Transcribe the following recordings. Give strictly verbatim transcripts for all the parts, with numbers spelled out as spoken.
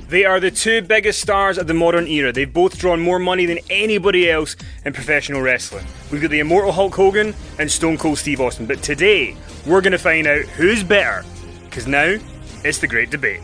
They are the two biggest stars of the modern era. They've both drawn more money than anybody else in professional wrestling. We've got the immortal Hulk Hogan and Stone Cold Steve Austin. But today, we're going to find out who's better. Because now, it's the Great Debate.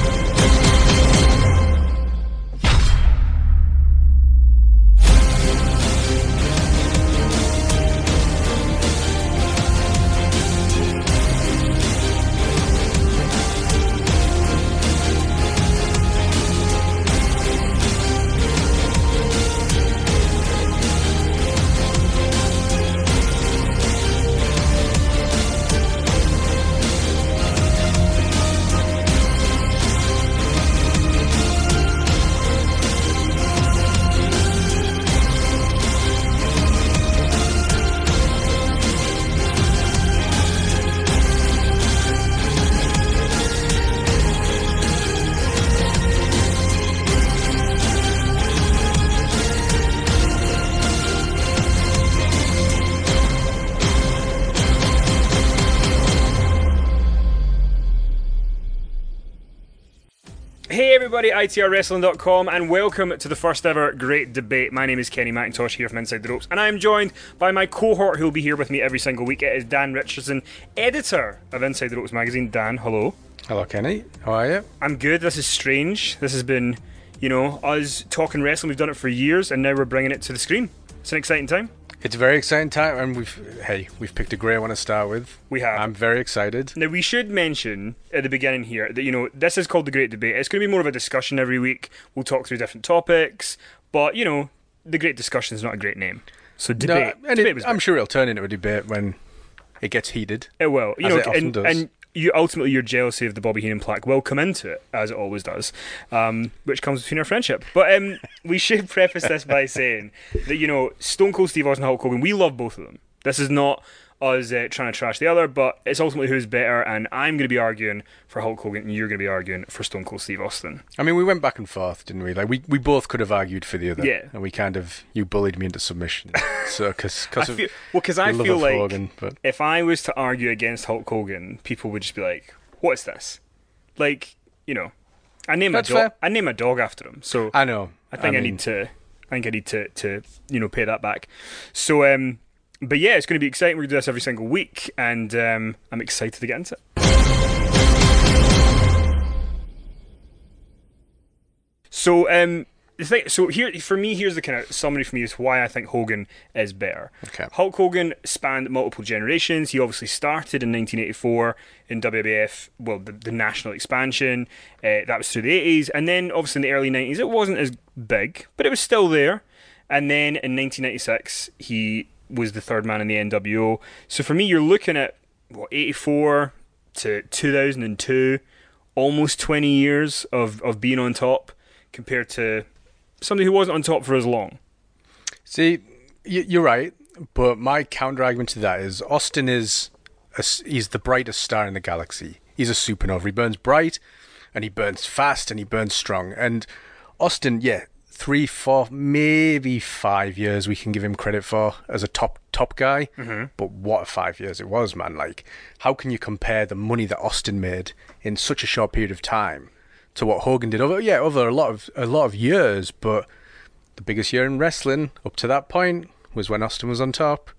Hey everybody, I T R Wrestling dot com and welcome to the first ever Great Debate. My name is Kenny McIntosh here from Inside the Ropes and I am joined by my cohort who will be here with me every single week. It is Dan Richardson, editor of Inside the Ropes magazine. Dan, hello. Hello Kenny, how are you? I'm good. This is strange. This has been, you know, us talking wrestling. We've done it for years and now we're bringing it to the screen. It's an exciting time. It's a very exciting time, and we've hey, we've picked a great one to start with. We have. I'm very excited. Now, we should mention at the beginning here that, you know, this is called the Great Debate. It's going to be more of a discussion every week. We'll talk through different topics, but, you know, the Great Discussion is not a great name. So debate. No, and debate it, was I'm great. sure it'll turn into a debate when it gets heated. It will. You as know, it often and, does. and you ultimately your jealousy of the Bobby Heenan plaque will come into it, as it always does, um, which comes between our friendship. But um, we should preface this by saying that, you know, Stone Cold Steve Austin and Hulk Hogan, we love both of them. This is not us uh, trying to trash the other, but it's ultimately who's better, and I'm going to be arguing for Hulk Hogan and you're going to be arguing for Stone Cold Steve Austin. I mean, we went back and forth, didn't we? Like we, we both could have argued for the other. Yeah. And we kind of, you bullied me into submission. So, because I of feel, well, because I your love feel of like Hogan, but if I was to argue against Hulk Hogan, people would just be like, "What's this?" Like, you know, I name That's a dog. fair. I name a dog after him, so I know. I think I, I mean, need to. I think I need to, to you know, pay that back. So, um, but yeah, it's going to be exciting. We're going to do this every single week, and um, I'm excited to get into it. So, um, the thing, so here for me, here's the kind of summary for me is why I think Hogan is better. Okay. Hulk Hogan spanned multiple generations. He obviously started in nineteen eighty-four in W W F, well, the, the national expansion. Uh, that was through the eighties, and then obviously in the early nineties, it wasn't as big, but it was still there. And then in nineteen ninety-six, he was the third man in the N W O. So for me, you're looking at what eighty-four to two thousand two, almost twenty years of of being on top compared to somebody who wasn't on top for as long. See, y- you're right, but my counter argument to that is Austin is a, he's the brightest star in the galaxy. He's a supernova. He burns bright, and he burns fast, and he burns strong. And Austin, yeah, three, four, maybe five years we can give him credit for as a top top guy. Mm-hmm. But what a five years it was, man! Like, how can you compare the money that Austin made in such a short period of time to what Hogan did over yeah over a lot of a lot of years? But the biggest year in wrestling up to that point was when Austin was on top.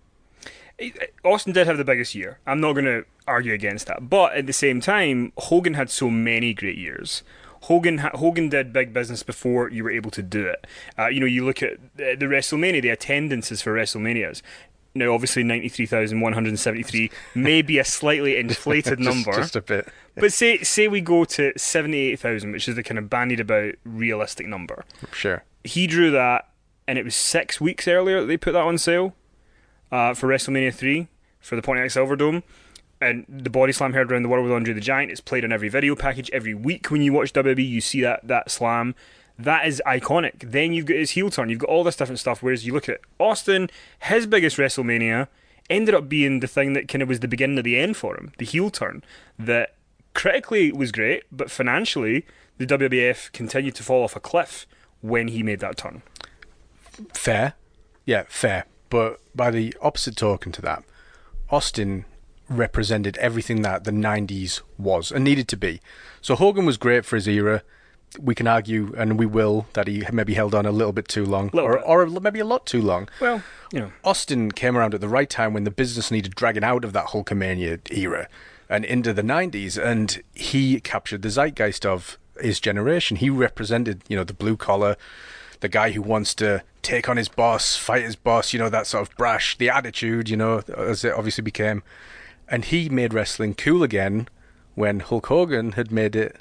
Austin did have the biggest year. I'm not going to argue against that. But at the same time, Hogan had so many great years. Hogan ha- Hogan did big business before you were able to do it. Uh, you know, you look at the, the WrestleMania, the attendances for WrestleManias. Now, obviously, ninety-three thousand one hundred seventy-three may be a slightly inflated just, number. Just a bit. But say say we go to seventy-eight thousand, which is the kind of bandied about realistic number. Sure. He drew that, and it was six weeks earlier that they put that on sale uh, for WrestleMania three for the Pontiac Silverdome. And the body slam heard around the world with Andre the Giant. It's played on every video package. Every week when you watch W W E, you see that that slam. That is iconic. Then you've got his heel turn. You've got all this different stuff. Whereas you look at Austin, his biggest WrestleMania ended up being the thing that kind of was the beginning of the end for him. The heel turn. That critically was great, but financially, the W W F continued to fall off a cliff when he made that turn. Fair. Yeah, fair. But by the opposite token to that, Austin represented everything that the nineties was and needed to be. So Hogan was great for his era. we can argue, and we will, that he maybe held on a little bit too long, Little or, bit. or maybe a lot too long. Well, you know. Austin came around at the right time when the business needed dragging out of that Hulkamania era and into the nineties, and he captured the zeitgeist of his generation. He represented, you know, the blue collar, the guy who wants to take on his boss, fight his boss, you know, that sort of brash, the attitude, you know, as it obviously became. And he made wrestling cool again when Hulk Hogan had made it.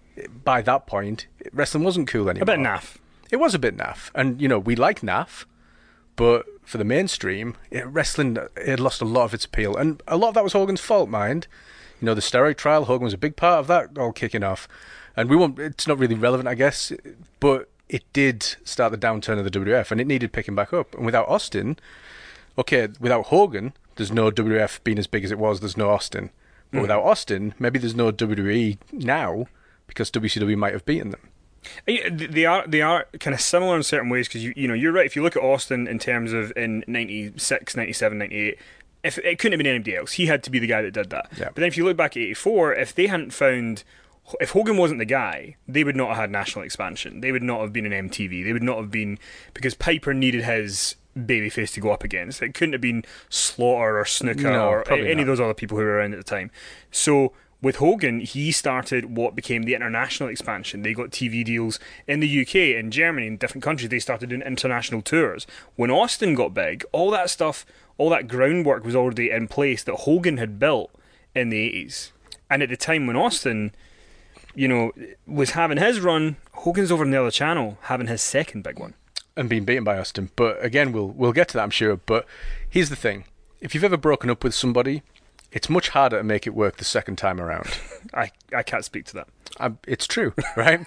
By that point, wrestling wasn't cool anymore. A bit naff. It was a bit naff. And, you know, we like naff, but for the mainstream, it, wrestling it had lost a lot of its appeal. And a lot of that was Hogan's fault, mind. You know, the steroid trial, Hogan was a big part of that all kicking off. And we won't, it's not really relevant, I guess, but it did start the downturn of the W W F, and it needed picking back up. And without Austin, okay, without Hogan, there's no W W F being as big as it was, there's no Austin. But mm. without Austin, maybe there's no W W E now, because W C W might have beaten them. They are they are kind of similar in certain ways, because you you know you're right. If you look at Austin in terms of in ninety-six, ninety-seven, ninety-eight, if it couldn't have been anybody else, he had to be the guy that did that. Yeah. But then if you look back at eighty-four, if they hadn't found, if Hogan wasn't the guy, they would not have had national expansion. They would not have been in M T V. They would not have been, because Piper needed his babyface to go up against. It couldn't have been Slaughter or Snooker no, or any not. of those other people who were around at the time. So with Hogan, he started what became the international expansion. They got T V deals in the U K, in Germany, in different countries. They started doing international tours. When Austin got big, all that stuff, all that groundwork was already in place that Hogan had built in the eighties. And at the time when Austin, you know, was having his run, Hogan's over in the other channel having his second big one. And being beaten by Austin. But again, we'll we'll get to that, I'm sure. But here's the thing. If you've ever broken up with somebody, it's much harder to make it work the second time around. I, I can't speak to that. I, it's true, right?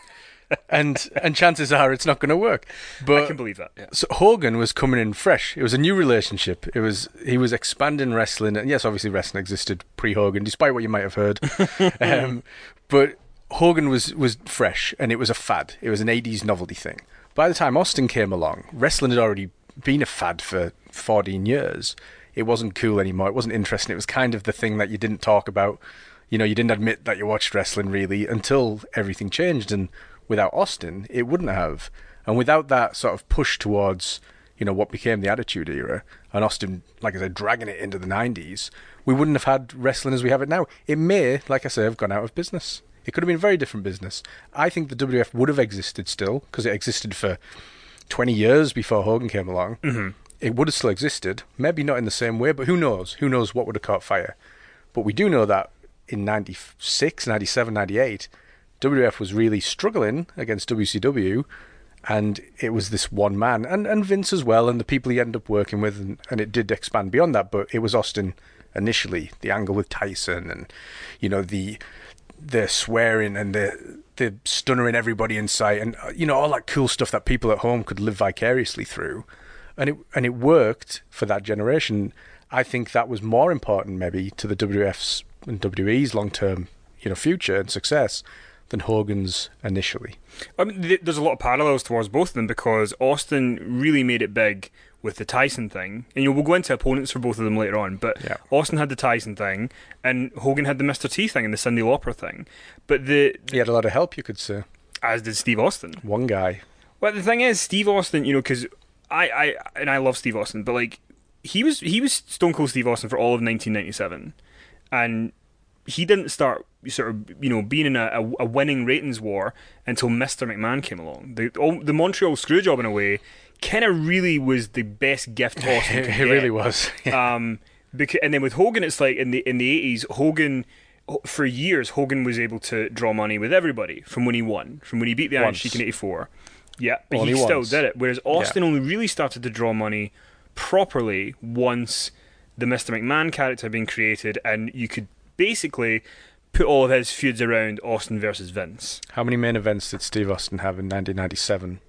and and chances are it's not going to work. But I can believe that. Yeah. So Hogan was coming in fresh. It was a new relationship. It was he was expanding wrestling. And yes, obviously wrestling existed pre-Hogan, despite what you might have heard. um, but Hogan was, was fresh, and it was a fad. It was an eighties novelty thing. By the time Austin came along, wrestling had already been a fad for fourteen years. It wasn't cool anymore. It wasn't interesting. It was kind of the thing that you didn't talk about. You know, you didn't admit that you watched wrestling, really, until everything changed. And without Austin, it wouldn't have. And without that sort of push towards, you know, what became the Attitude Era, and Austin, like I said, dragging it into the nineties, we wouldn't have had wrestling as we have it now. It may, like I say, have gone out of business. It could have been a very different business. I think the W W F would have existed still, because it existed for twenty years before Hogan came along. Mm-hmm. It would have still existed. Maybe not in the same way, but who knows? Who knows what would have caught fire? But we do know that in ninety-six, ninety-seven, ninety-eight, W W F was really struggling against W C W, and it was this one man, and, and Vince as well, and the people he ended up working with, and, and it did expand beyond that, but it was Austin initially, the angle with Tyson, and, you know, the the swearing and the the stunnering everybody in sight, and, you know, all that cool stuff that people at home could live vicariously through. And it and it worked for that generation. I think that was more important, maybe, to the W W F's and W W E's long-term, you know, future and success than Hogan's initially. I mean, th- there's a lot of parallels towards both of them, because Austin really made it big with the Tyson thing, and you know, we'll go into opponents for both of them later on. But yeah. Austin had the Tyson thing, and Hogan had the Mister T thing and the Cyndi Lauper thing. But the he had a lot of help, you could say. As did Steve Austin. One guy. Well, the thing is, Steve Austin, you know, because I, I and I love Steve Austin, but like he was he was Stone Cold Steve Austin for all of nineteen ninety-seven, and he didn't start sort of, you know, being in a, a, a winning ratings war until Mister McMahon came along. The all, the Montreal Screwjob, in a way, kind of really was the best gift Austin could it get. really was. Yeah. Um, because, and then with Hogan, it's like in the in the eighties, Hogan. For years, Hogan was able to draw money with everybody from when he won, from when he beat the Iron Sheik in eighty-four. Yeah, but Only he still once. did it. Whereas Austin Yeah. only really started to draw money properly once the Mister McMahon character had been created, and you could basically put all of his feuds around Austin versus Vince. How many main events did Steve Austin have in nineteen ninety-seven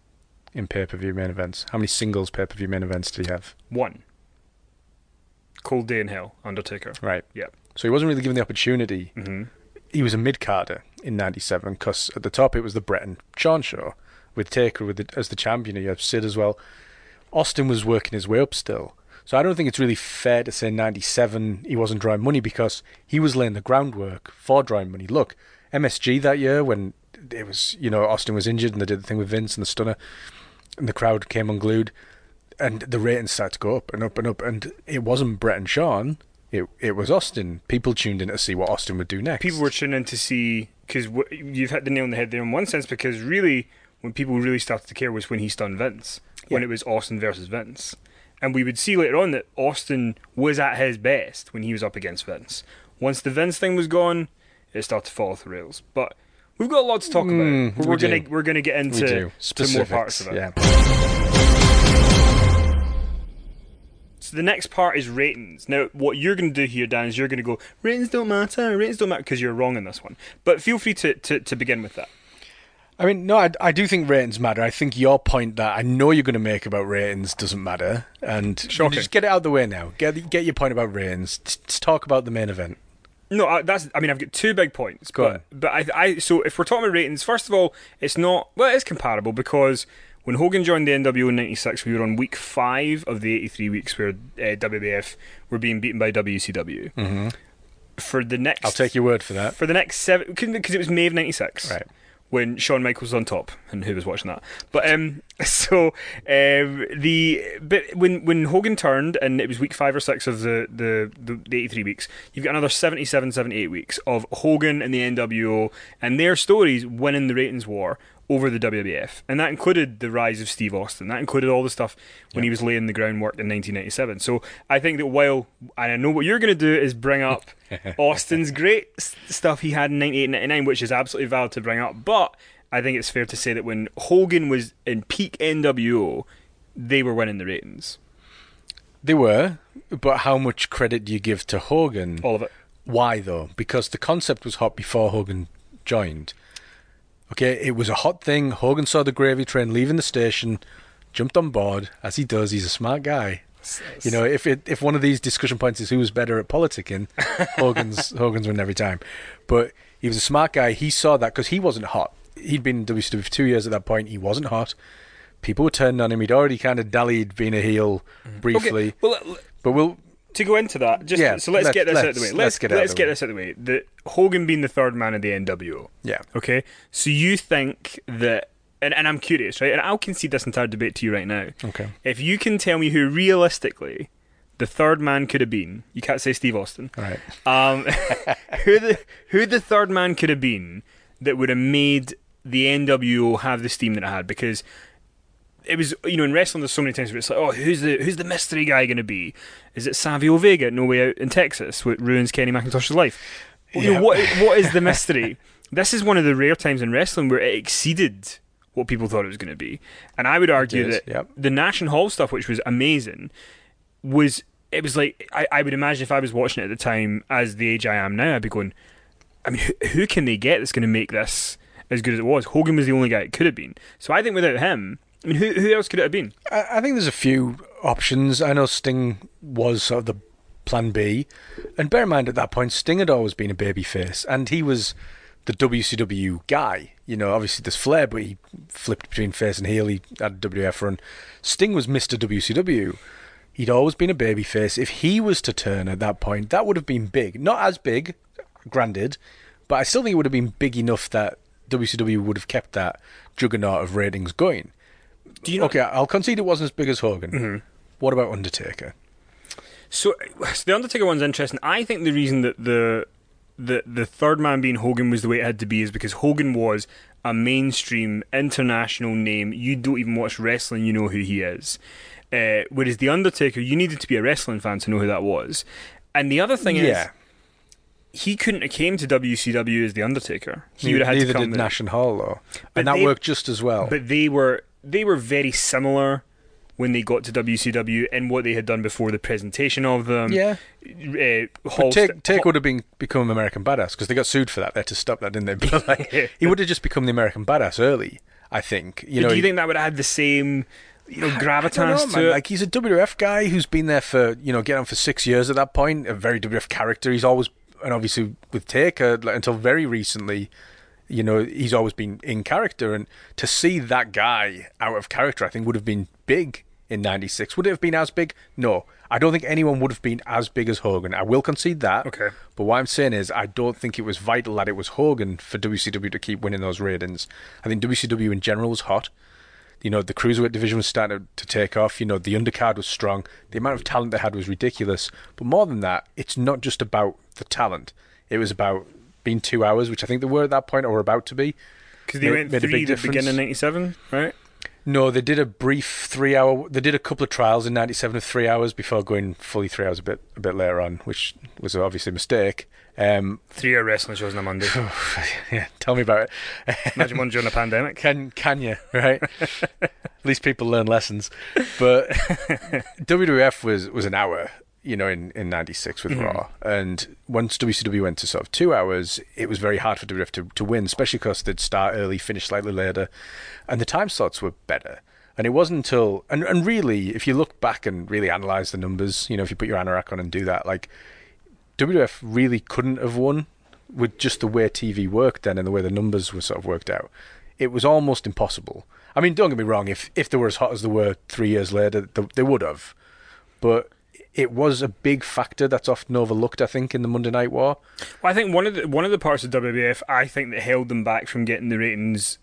in pay-per-view main events? How many singles pay-per-view main events did he have? One. Cold Day in Hell, Undertaker. Right. Yeah. So he wasn't really given the opportunity. Mm-hmm. He was a mid-carder in ninety-seven, because at the top it was the Bret and Shawn show, with Taker with the, as the champion. You have Sid as well. Austin was working his way up still. So I don't think it's really fair to say ninety-seven he wasn't drawing money, because he was laying the groundwork for drawing money. Look, M S G that year, when it was, you know, Austin was injured and they did the thing with Vince and the stunner, and the crowd came unglued, and the ratings started to go up and up and up. And it wasn't Brett and Shawn, it it was Austin. People tuned in to see what Austin would do next. People were tuning in to see, because you've hit the nail on the head there in one sense, because really, when people really started to care was when he stunned Vince, when Yeah. it was Austin versus Vince. And we would see later on that Austin was at his best when he was up against Vince. Once the Vince thing was gone, it started to fall off the rails. But we've got a lot to talk about. Mm, we're we gonna do. we're gonna get we into do. to more parts of it. Yeah. So the next part is ratings. Now, what you're going to do here, Dan, is you're going to go, ratings don't matter, ratings don't matter, because you're wrong in this one. But feel free to, to, to begin with that. I mean, no, I, I do think ratings matter. I think your point that I know you're going to make about ratings doesn't matter, and Shocking. just get it out of the way now. Get get your point about ratings. Let's talk about the main event. No, I- that's. I mean, I've got two big points. Go but, on. But I, I. So if we're talking about ratings, first of all, it's not. Well, it is comparable because when Hogan joined the N W O in ninety-six, we were on week five of the eighty-three weeks where uh, W W F were being beaten by W C W. Mm-hmm. For the next, I'll take your word for that. For the next seven, because it was May of ninety-six. Right. When Shawn Michaels was on top, and who was watching that? But um, so um, the but when when Hogan turned, and it was week five or six of the the, the, the eighty-three weeks, you've got another seventy-seven, seventy-eight weeks of Hogan and the N W O and their stories winning the ratings war over the W W F, and that included the rise of Steve Austin. That included all the stuff when Yep. he was laying the groundwork in nineteen ninety-seven. So I think that while, and I know what you're going to do is bring up Austin's great s- stuff he had in ninety-eight, ninety-nine, which is absolutely valid to bring up, but I think it's fair to say that when Hogan was in peak N W O, they were winning the ratings. They were, but how much credit do you give to Hogan? All of it. Why though? Because the concept was hot before Hogan joined. Okay, it was a hot thing. Hogan saw the gravy train leaving the station, jumped on board, as he does. He's a smart guy. You know, if it, if one of these discussion points is who was better at politicking, Hogan's Hogan's win every time. But he was a smart guy. He saw that because he wasn't hot. He'd been in W C W for two years at that point. He wasn't hot. People were turning on him. He'd already kind of dallied being a heel briefly. Okay, well, l- But we'll to go into that, just Yeah, so let's let's- get this out of let's- the way. let's Let's get it out of let's the get way. this out of the way. The Hogan being the third man of the N W O. yeah. Okay, so you think that, and, and I'm curious, right? And I'll concede this entire debate to you right now. Okay. If you can tell me who realistically the third man could have been, you can't say Steve Austin. All right. Um, who the who the third man could have been that would have made the N W O have the steam that it had? Because it was, you know, in wrestling, there's so many times where it's like, oh, who's the who's the mystery guy going to be? Is it Savio Vega at No Way Out in Texas, what ruins Kenny McIntosh's life? You Yeah. know, what what is the mystery? This is one of the rare times in wrestling where it exceeded what people thought it was going to be, and I would argue did, that yep. the Nash and Hall stuff, which was amazing, was it was like I, I would imagine if I was watching it at the time, as the age I am now, I'd be going, I mean, who, who can they get that's going to make this as good as it was? Hogan was the only guy it could have been. So I think without him, I mean, who who else could it have been? I, I think there's a few options. I know Sting was sort of the plan B. And bear in mind, at that point, Sting had always been a babyface. And he was the W C W guy. You know, obviously there's Flair, but he flipped between face and heel. He had a W W F run. Sting was Mister W C W. He'd always been a babyface. If he was to turn at that point, that would have been big. Not as big, granted, but I still think it would have been big enough that W C W would have kept that juggernaut of ratings going. Do you know? Okay, I'll concede it wasn't as big as Hogan. Mhm. What about Undertaker? So, so the Undertaker one's interesting. I think the reason that the the the third man being Hogan was the way it had to be is because Hogan was a mainstream international name. You don't even watch wrestling, you know who he is. Uh, whereas the Undertaker, you needed to be a wrestling fan to know who that was. And the other thing Yeah. is, he couldn't have came to W C W as the Undertaker. He Ne- would have had Neither to come did there. Nash and Hall, though. But And that they- worked just as well. But they were they were very similar when they got to W C W and what they had done before the presentation of them. yeah. Uh, But Hall Take, st- Take Hall- would have been become American Badass because they got sued for that. They had to stop that, didn't they? But like, he would have just become the American Badass early, I think. You But know, do you he- think that would have had the same, you know, I don't gravitas know, to man. it? Like, he's a W W F guy who's been there for, you know, getting on for six years at that point. A very W W F character. He's always, and obviously with Taker, like, until very recently, you know, he's always been in character. And to see that guy out of character, I think, would have been big in ninety-six. Would it have been as big? No. I don't think anyone would have been as big as Hogan. I will concede that. Okay. But what I'm saying is I don't think it was vital that it was Hogan for W C W to keep winning those ratings. I think W C W in general was hot. You know, the cruiserweight division was starting to take off. You know, the undercard was strong. The amount of talent they had was ridiculous. But more than that, it's not just about the talent. It was about being two hours, which I think they were at that point or were about to be. Because they Made- went made a three big at the beginning of difference. ninety-seven, right? No, they did a brief three-hour. They did a couple of trials in ninety-seven of three hours before going fully three hours a bit a bit later on, which was obviously a mistake. Um, Three-hour wrestling shows on a Monday. yeah, tell me about it. Imagine one during a pandemic. Can can you, right? At least people learn lessons. But W W F was, was an hour, you know, in, in ninety-six with Mhm. Raw. And once W C W went to sort of two hours, it was very hard for W W F to, to win, especially because they'd start early, finish slightly later. And the time slots were better. And it wasn't until... And, and really, if you look back and really analyse the numbers, you know, if you put your anorak on and do that, like, W W F really couldn't have won with just the way T V worked then and the way the numbers were sort of worked out. It was almost impossible. I mean, don't get me wrong, if, if they were as hot as they were three years later, they, they would have. But it was a big factor that's often overlooked, I think, in the Monday Night War. Well, I think one of the one of the parts of W W F I think that held them back from getting the ratings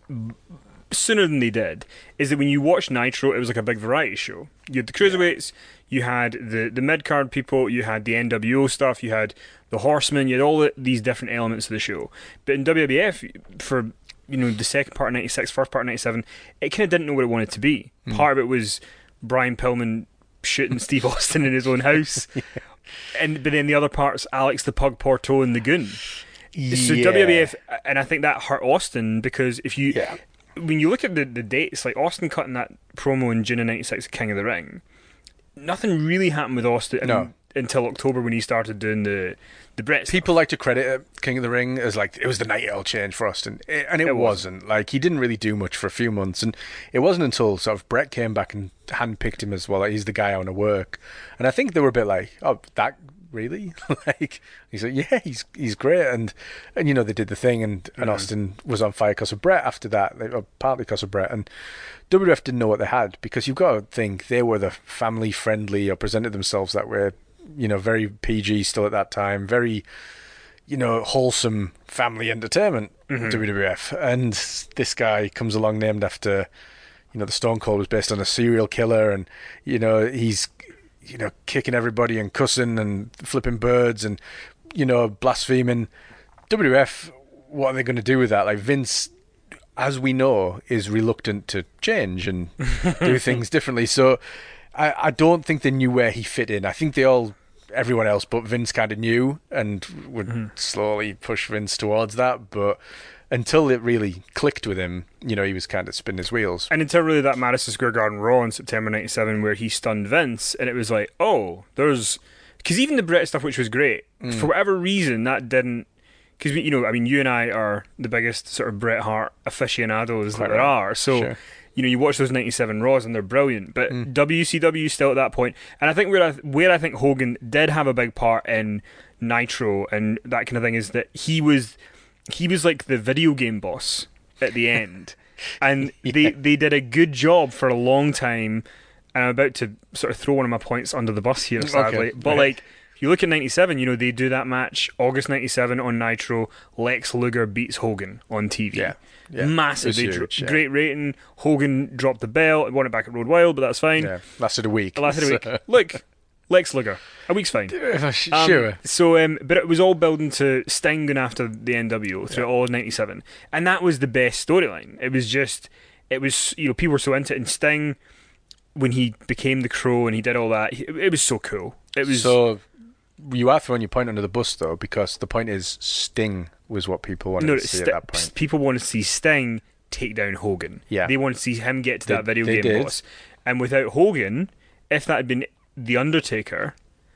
sooner than they did is that when you watch Nitro, it was like a big variety show. You had the cruiserweights, you had the the mid card people, you had the N W O stuff, you had the Horsemen, you had all the, these different elements of the show. But in W W F, for you know the second part of ninety-six, first part of ninety-seven, it kind of didn't know what it wanted to be. Mm. Part of it was Brian Pillman shooting Steve Austin in his own house, yeah. and but then the other part's Alex the Pug Porto and the Goon. Yeah. So W W F, and I think that hurt Austin because if you, yeah. when you look at the, the dates, like Austin cutting that promo in June of ninety-six, King of the Ring, nothing really happened with Austin no. until October when he started doing the the Brett stuff. People like to credit it, King of the Ring as like it was the night it all changed for Austin, it, and it, it wasn't. wasn't. Like he didn't really do much for a few months, and it wasn't until sort of Brett came back and handpicked him as well. Like, he's the guy I want to work, and I think they were a bit like, oh, that. Really? Like he's like, yeah, he's he's great, and and you know they did the thing, and, and mm. Austin was on fire because of Brett after that, like, or partly because of Brett, and W W F didn't know what they had because you've got to think they were the family friendly or presented themselves that way, you know, very P G still at that time, very you know wholesome family entertainment, mm-hmm. W W F, and this guy comes along named after, you know, the Stone Cold was based on a serial killer, and you know he's. you know, kicking everybody and cussing and flipping birds and, you know, blaspheming. W W F, what are they going to do with that? Like, Vince, as we know, is reluctant to change and do things differently. So I, I don't think they knew where he fit in. I think they all, everyone else but Vince kind of knew and would mm-hmm. slowly push Vince towards that. But until it really clicked with him, you know, he was kind of spinning his wheels. And until really that Madison Square Garden Raw in September ninety-seven where he stunned Vince, and it was like, oh, there's... Because even the Brett stuff, which was great, mm. for whatever reason, that didn't... Because, you know, I mean, you and I are the biggest sort of Bret Hart aficionados Quite that there right. are. So, sure. you know, you watch those ninety-seven Raws and they're brilliant. But mm. W C W still at that point. And I think where I, where I think Hogan did have a big part in Nitro and that kind of thing is that he was... He was like the video game boss at the end. And yeah. they, they did a good job for a long time. And I'm about to sort of throw one of my points under the bus here, sadly. Okay. But right. like, if you look at ninety-seven, you know, they do that match, August ninety-seven on Nitro, Lex Luger beats Hogan on T V. Yeah. yeah. Massive. They huge, dro- yeah. Great rating. Hogan dropped the belt. It won it back at Road Wild, but that's fine. Yeah. Lasted a week. It lasted a week. Look, Lex Luger. A week's fine. Sure. Um, so, um, but it was all building to Sting going after the N W O through yeah. all of ninety-seven. And that was the best storyline. It was just, it was, you know, people were so into it. And Sting, when he became the Crow and he did all that, it, it was so cool. It was So, you are throwing your point under the bus, though, because the point is Sting was what people wanted no, to see St- at that point. People wanted to see Sting take down Hogan. Yeah. They wanted to see him get to they, that video game did. boss. And without Hogan, if that had been The Undertaker...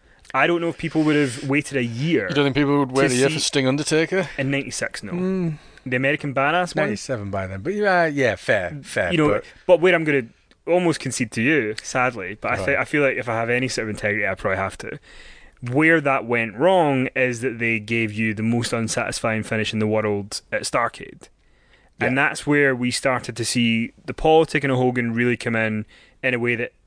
I don't know if people would have waited a year. You don't think people would wait a year see... for Sting Undertaker? In ninety-six, no. Mm. The American Badass one? ninety-seven by then. But yeah, yeah fair, fair. You know, but, but where I'm going to almost concede to you, sadly, but I, right. th- I feel like if I have any sort of integrity, I probably have to. Where that went wrong is that they gave you the most unsatisfying finish in the world at Starrcade. Yeah. And that's where we started to see the politic of Hogan really come in in a way that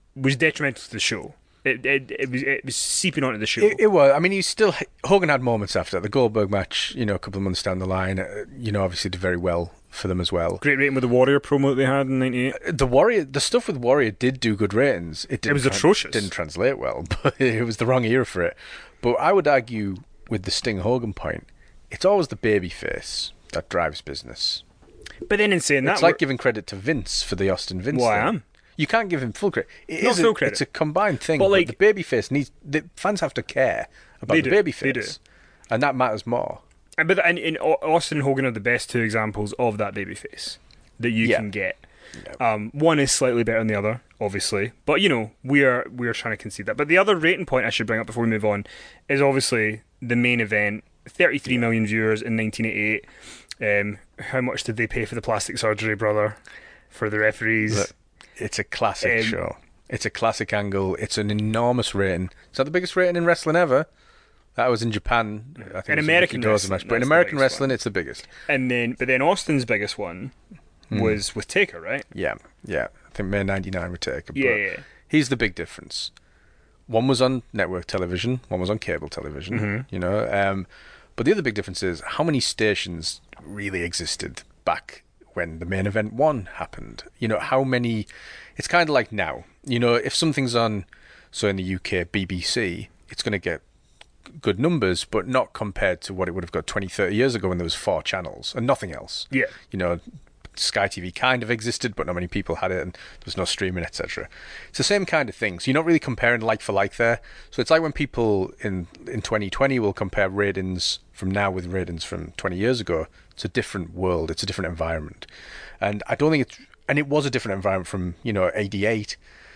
was detrimental to the show. It it, it was it was seeping onto the show. It, it was. I mean, he still Hogan had moments after that. The Goldberg match, you know, a couple of months down the line, uh, you know, obviously did very well for them as well. Great rating with the Warrior promo that they had in ninety-eight. The Warrior, the stuff with Warrior did do good ratings. It, didn't It was tra- atrocious. Didn't translate well, but it was the wrong era for it. But I would argue with the Sting Hogan point, it's always the babyface that drives business. But then in saying that, It's like giving credit to Vince for the Austin Vince Well, I thing. am. You can't give him full credit. It Not is a- full credit. It's a combined thing. But, But, like- the babyface needs... The fans have to care about They the do, babyface. they do. And that matters more. And, but and, and Austin and Hogan are the best two examples of that babyface that you Yeah. can get. Yeah. Um, one is slightly better than the other, obviously, but you know we are we are trying to concede that. But the other rating point I should bring up before we move on is obviously the main event. thirty-three million viewers in nineteen eighty-eight. Um, how much did they pay for the plastic surgery, brother? For the referees? Look, it's a classic Um, show. It's a classic angle. It's an enormous rating. It's not the biggest rating in wrestling ever. That was in Japan. I think In it was a American Ricky Dozer wrestling, match. But in that's the American biggest wrestling, one. it's the biggest. And then, but then Austin's biggest one Hmm. was with Taker, right? Yeah, yeah. I think May ninety-nine would take it. Yeah, but yeah. here's the big difference. One was on network television, one was on cable television, Mm-hmm. you know. Um, but the other big difference is how many stations really existed back when the main event one happened. You know, how many... It's kind of like now. You know, if something's on, so in the U K, B B C, it's going to get good numbers, but not compared to what it would have got twenty, thirty years ago when there was four channels and nothing else. Yeah. You know, Sky T V kind of existed, but not many people had it, and there was no streaming, et cetera. It's the same kind of thing. So you're not really comparing like for like there. So it's like when people in in twenty twenty will compare ratings from now with ratings from twenty years ago. It's a different world. It's a different environment, and I don't think it's. And it was a different environment from you know eighty-eight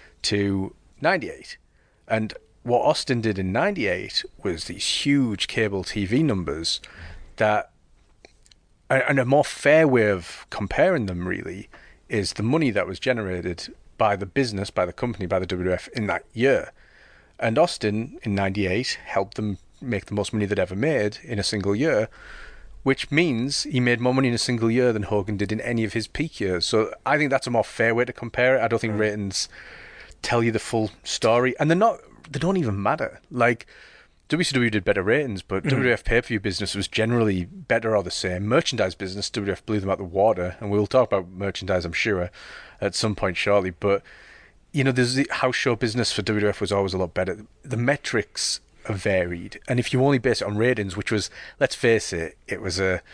to ninety-eight, and what Austin did in ninety-eight was these huge cable T V numbers that. And a more fair way of comparing them, really, is the money that was generated by the business, by the company, by the W W F in that year. And Austin, in ninety-eight, helped them make the most money they'd ever made in a single year, which means he made more money in a single year than Hogan did in any of his peak years. So I think that's a more fair way to compare it. I don't think ratings tell you the full story. And they're not, they don't even matter. Like... W C W did better ratings, but mm-hmm. W W F pay-per-view business was generally better or the same. Merchandise business, W W F blew them out the water, and we'll talk about merchandise, I'm sure, at some point shortly. But, you know, there's the house show business for W W F was always a lot better. The metrics are varied, and if you only base it on ratings, which was, let's face it, it was a...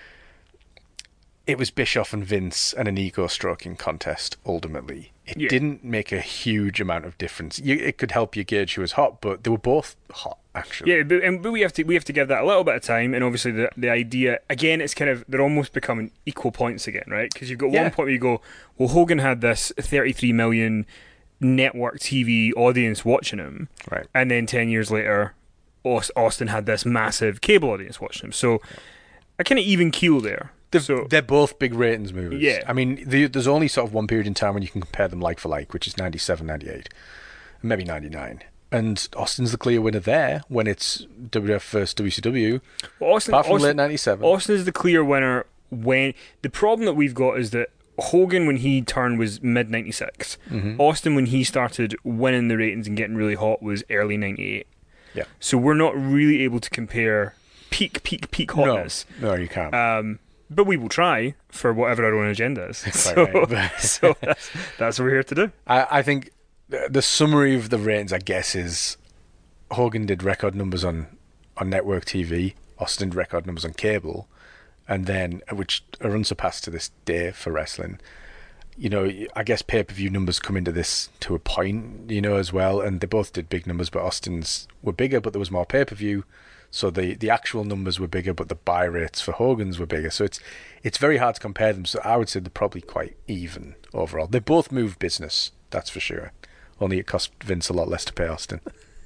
It was Bischoff and Vince and an ego-stroking contest, ultimately. It Yeah. didn't make a huge amount of difference. You, it could help you gauge who was hot, but they were both hot, actually. Yeah, but, and, but we have to we have to give that a little bit of time, and obviously the the idea again, it's kind of they're almost becoming equal points again, right? Because you've got Yeah. one point where you go, well, Hogan had this thirty-three million network T V audience watching him, Right. and then ten years later, Aus- Austin had this massive cable audience watching him. So a kind of even keel there. They're, so they're both big ratings movers. Yeah. I mean, the, there's only sort of one period in time when you can compare them like for like, which is ninety-seven, ninety-eight, maybe ninety-nine. And Austin's the clear winner there when it's W W F versus W C W, well, Austin, apart from Austin, late ninety-seven. Austin is the clear winner when the problem that we've got is that Hogan when he turned was mid ninety-six. Mm-hmm. Austin when he started winning the ratings and getting really hot was early ninety-eight. Yeah. So we're not really able to compare peak peak peak hotness. No, no, you can't. Um, but we will try for whatever our own agenda is. Quite so right. so that's, that's what we're here to do. I, I think the, the summary of the ratings, I guess, is Hogan did record numbers on, on network T V, Austin did record numbers on cable, and then, which are unsurpassed to this day for wrestling. You know, I guess pay-per-view numbers come into this to a point, you know, as well, and they both did big numbers, but Austin's were bigger, but there was more pay-per-view, so the, the actual numbers were bigger, but the buy rates for Hogan's were bigger, so it's it's very hard to compare them, so I would say they're probably quite even overall. They both move business, that's for sure, only it cost Vince a lot less to pay Austin.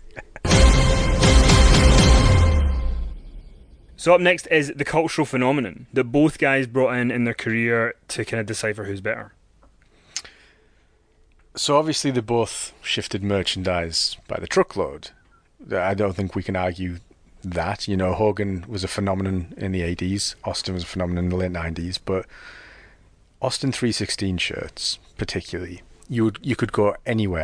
So up next is the cultural phenomenon that both guys brought in in their career to kind of decipher who's better. So obviously they both shifted merchandise by the truckload. I don't think we can argue that. You know, Hogan was a phenomenon in the eighties. Austin was a phenomenon in the late nineties. But Austin three sixteen shirts, particularly, you would, you could go anywhere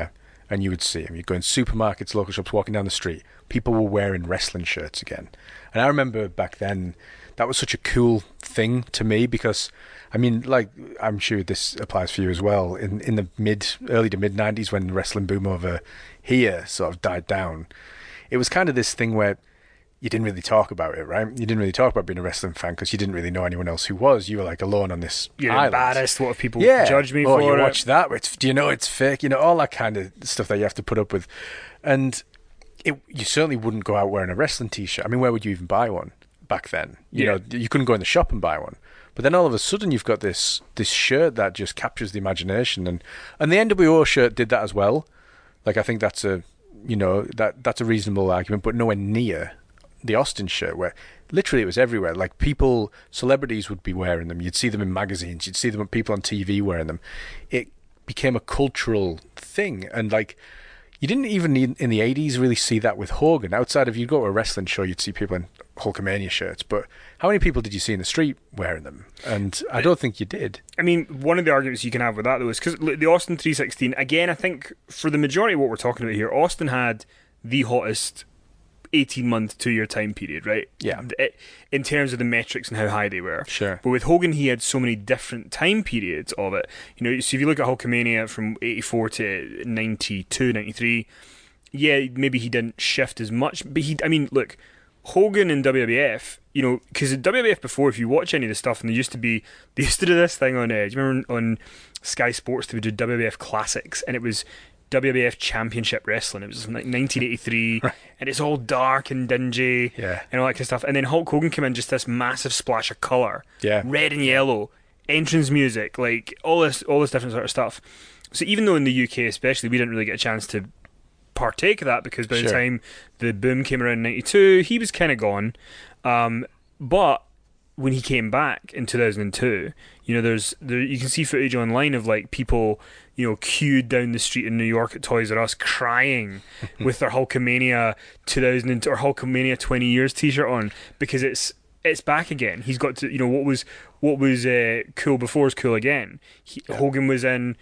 and you would see him. You'd go in supermarkets, local shops, walking down the street. People were wearing wrestling shirts again. And I remember back then, that was such a cool thing to me because, I mean, like, I'm sure this applies for you as well. In in the mid, early to mid nineties, when the wrestling boom over here sort of died down, it was kind of this thing where you didn't really talk about it, right? You didn't really talk about being a wrestling fan because you didn't really know anyone else who was. You were like alone on this You're island. embarrassed. What if people Yeah. judge me oh, for you it? watch that? It's, do you know it's fake? You know, all that kind of stuff that you have to put up with. And it, you certainly wouldn't go out wearing a wrestling T-shirt. I mean, where would you even buy one back then? You Yeah. know, you couldn't go in the shop and buy one. But then all of a sudden you've got this this shirt that just captures the imagination. And, and the N W O shirt did that as well. Like, I think that's a, you know, that that's a reasonable argument, but nowhere near the Austin shirt, where literally it was everywhere. Like, people, celebrities would be wearing them. You'd see them in magazines. You'd see them, people on T V wearing them. It became a cultural thing. And, like, you didn't even need, in the eighties really see that with Hogan. Outside of, you'd go to a wrestling show, you'd see people in Hulkamania shirts. But how many people did you see in the street wearing them? And I don't think you did. I mean, one of the arguments you can have with that, though, is because the Austin three sixteen, again, I think for the majority of what we're talking about here, Austin had the hottest eighteen-month, two-year time period, right? Yeah. It, in terms of the metrics and how high they were. Sure. But with Hogan, he had so many different time periods of it. You know, so if you look at Hulkamania from eighty-four to ninety-two, ninety-three, yeah, maybe he didn't shift as much, but he, I mean, look, Hogan and W W F, you know, because in W W F before, if you watch any of the stuff, and there used to be, they used to do this thing on, uh, do you remember on Sky Sports, they would do W W F Classics, and it was W W F Championship Wrestling. It was like nineteen eighty-three, Right. and it's all dark and dingy, Yeah. and all that kind of stuff. And then Hulk Hogan came in, just this massive splash of colour, Yeah. red and yellow, entrance music, like all this, all this different sort of stuff. So even though in the U K, especially, we didn't really get a chance to partake of that because by the Sure. time the boom came around in ninety-two, he was kind of gone. Um, but when he came back in two thousand two, you know, there's there you can see footage online of like people, you know, queued down the street in New York at Toys R Us crying with their Hulkamania two thousand or Hulkamania twenty years t-shirt on because it's it's back again. He's got to, you know, what was what was uh, cool before is cool again. He, Yeah. Hogan was in,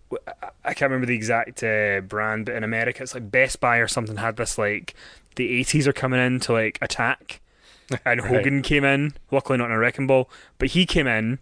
I can't remember the exact uh, brand, but in America it's like Best Buy or something had this like the eighties are coming in to like attack, and Right. Hogan came in. Luckily not in a wrecking ball, but he came in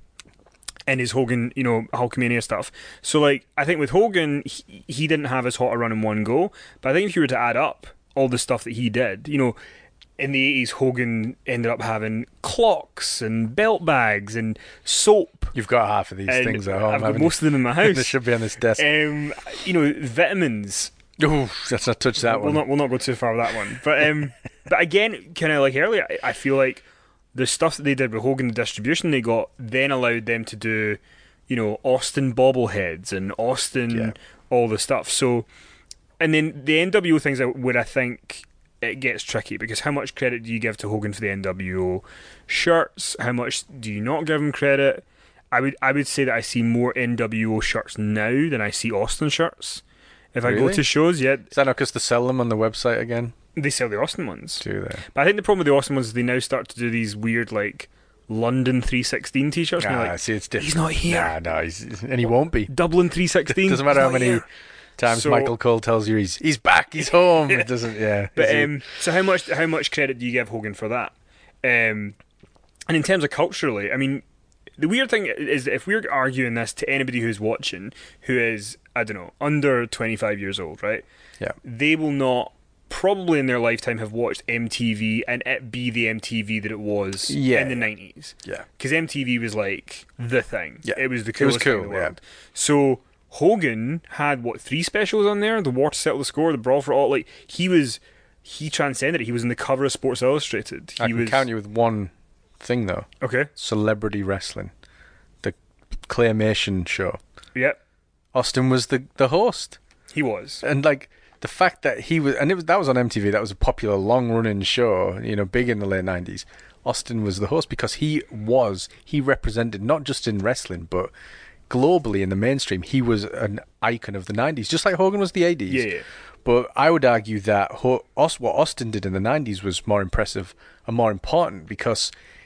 in his Hogan, you know, Hulkamania stuff. So like I think with Hogan, he, he didn't have as hot a run in one go, but I think if you were to add up all the stuff that he did, you know, in the eighties, Hogan ended up having clocks and belt bags and soap. You've got half of these And things at home. I've got haven't most of them in my you? house. They should be on this desk. Um, you know, vitamins. Oh, let's not touch that we'll one. not we'll not go too far with that one. But um, but again, kind of like earlier, I, I feel like the stuff that they did with Hogan, the distribution they got, then allowed them to do, you know, Austin bobbleheads and Austin Yeah. all the stuff. So, and then the N W O things are where I think it gets tricky because how much credit do you give to Hogan for the N W O shirts? How much do you not give him credit? I would I would say that I see more N W O shirts now than I see Austin shirts. If I go Really? to shows, yeah, Is that not because they sell them on the website again? they sell the Austin ones. Do they? But I think the problem with the Austin ones is they now start to do these weird like London three sixteen t-shirts. and Ah, you're like, see, it's different. he's not here. Nah, no, he's, and he won't be. Dublin three sixteen. Doesn't matter he's how not many here. times So- Michael Cole tells you he's he's back, he's home. It doesn't. Yeah. But Is he- um, so how much how much credit do you give Hogan for that? Um, and in terms of culturally, I mean, the weird thing is that if we're arguing this to anybody who's watching, who is I don't know under twenty-five years old, right? yeah. They will not probably in their lifetime have watched M T V and it be the M T V that it was Yeah. in the nineties. Yeah. Because M T V was like the thing. Yeah. It was the It was coolest thing in cool, the yeah. world. So Hogan had what three specials on there? The War to Settle the Score, the Brawl for All. Like he was, he transcended it. He was in the cover of Sports Illustrated. He I can was count you with one thing though: okay. celebrity wrestling, the claymation show. Yep, Austin was the the host, he was. and like the fact that he was, and it was that was on M T V. That was a popular long running show, you know, big in the late nineties. Austin was the host because he was he represented not just in wrestling but globally in the mainstream. He was an icon of the nineties, just like Hogan was the eighties. Yeah, yeah. But I would argue that Ho- Aus- what Austin did in the nineties was more impressive and more important because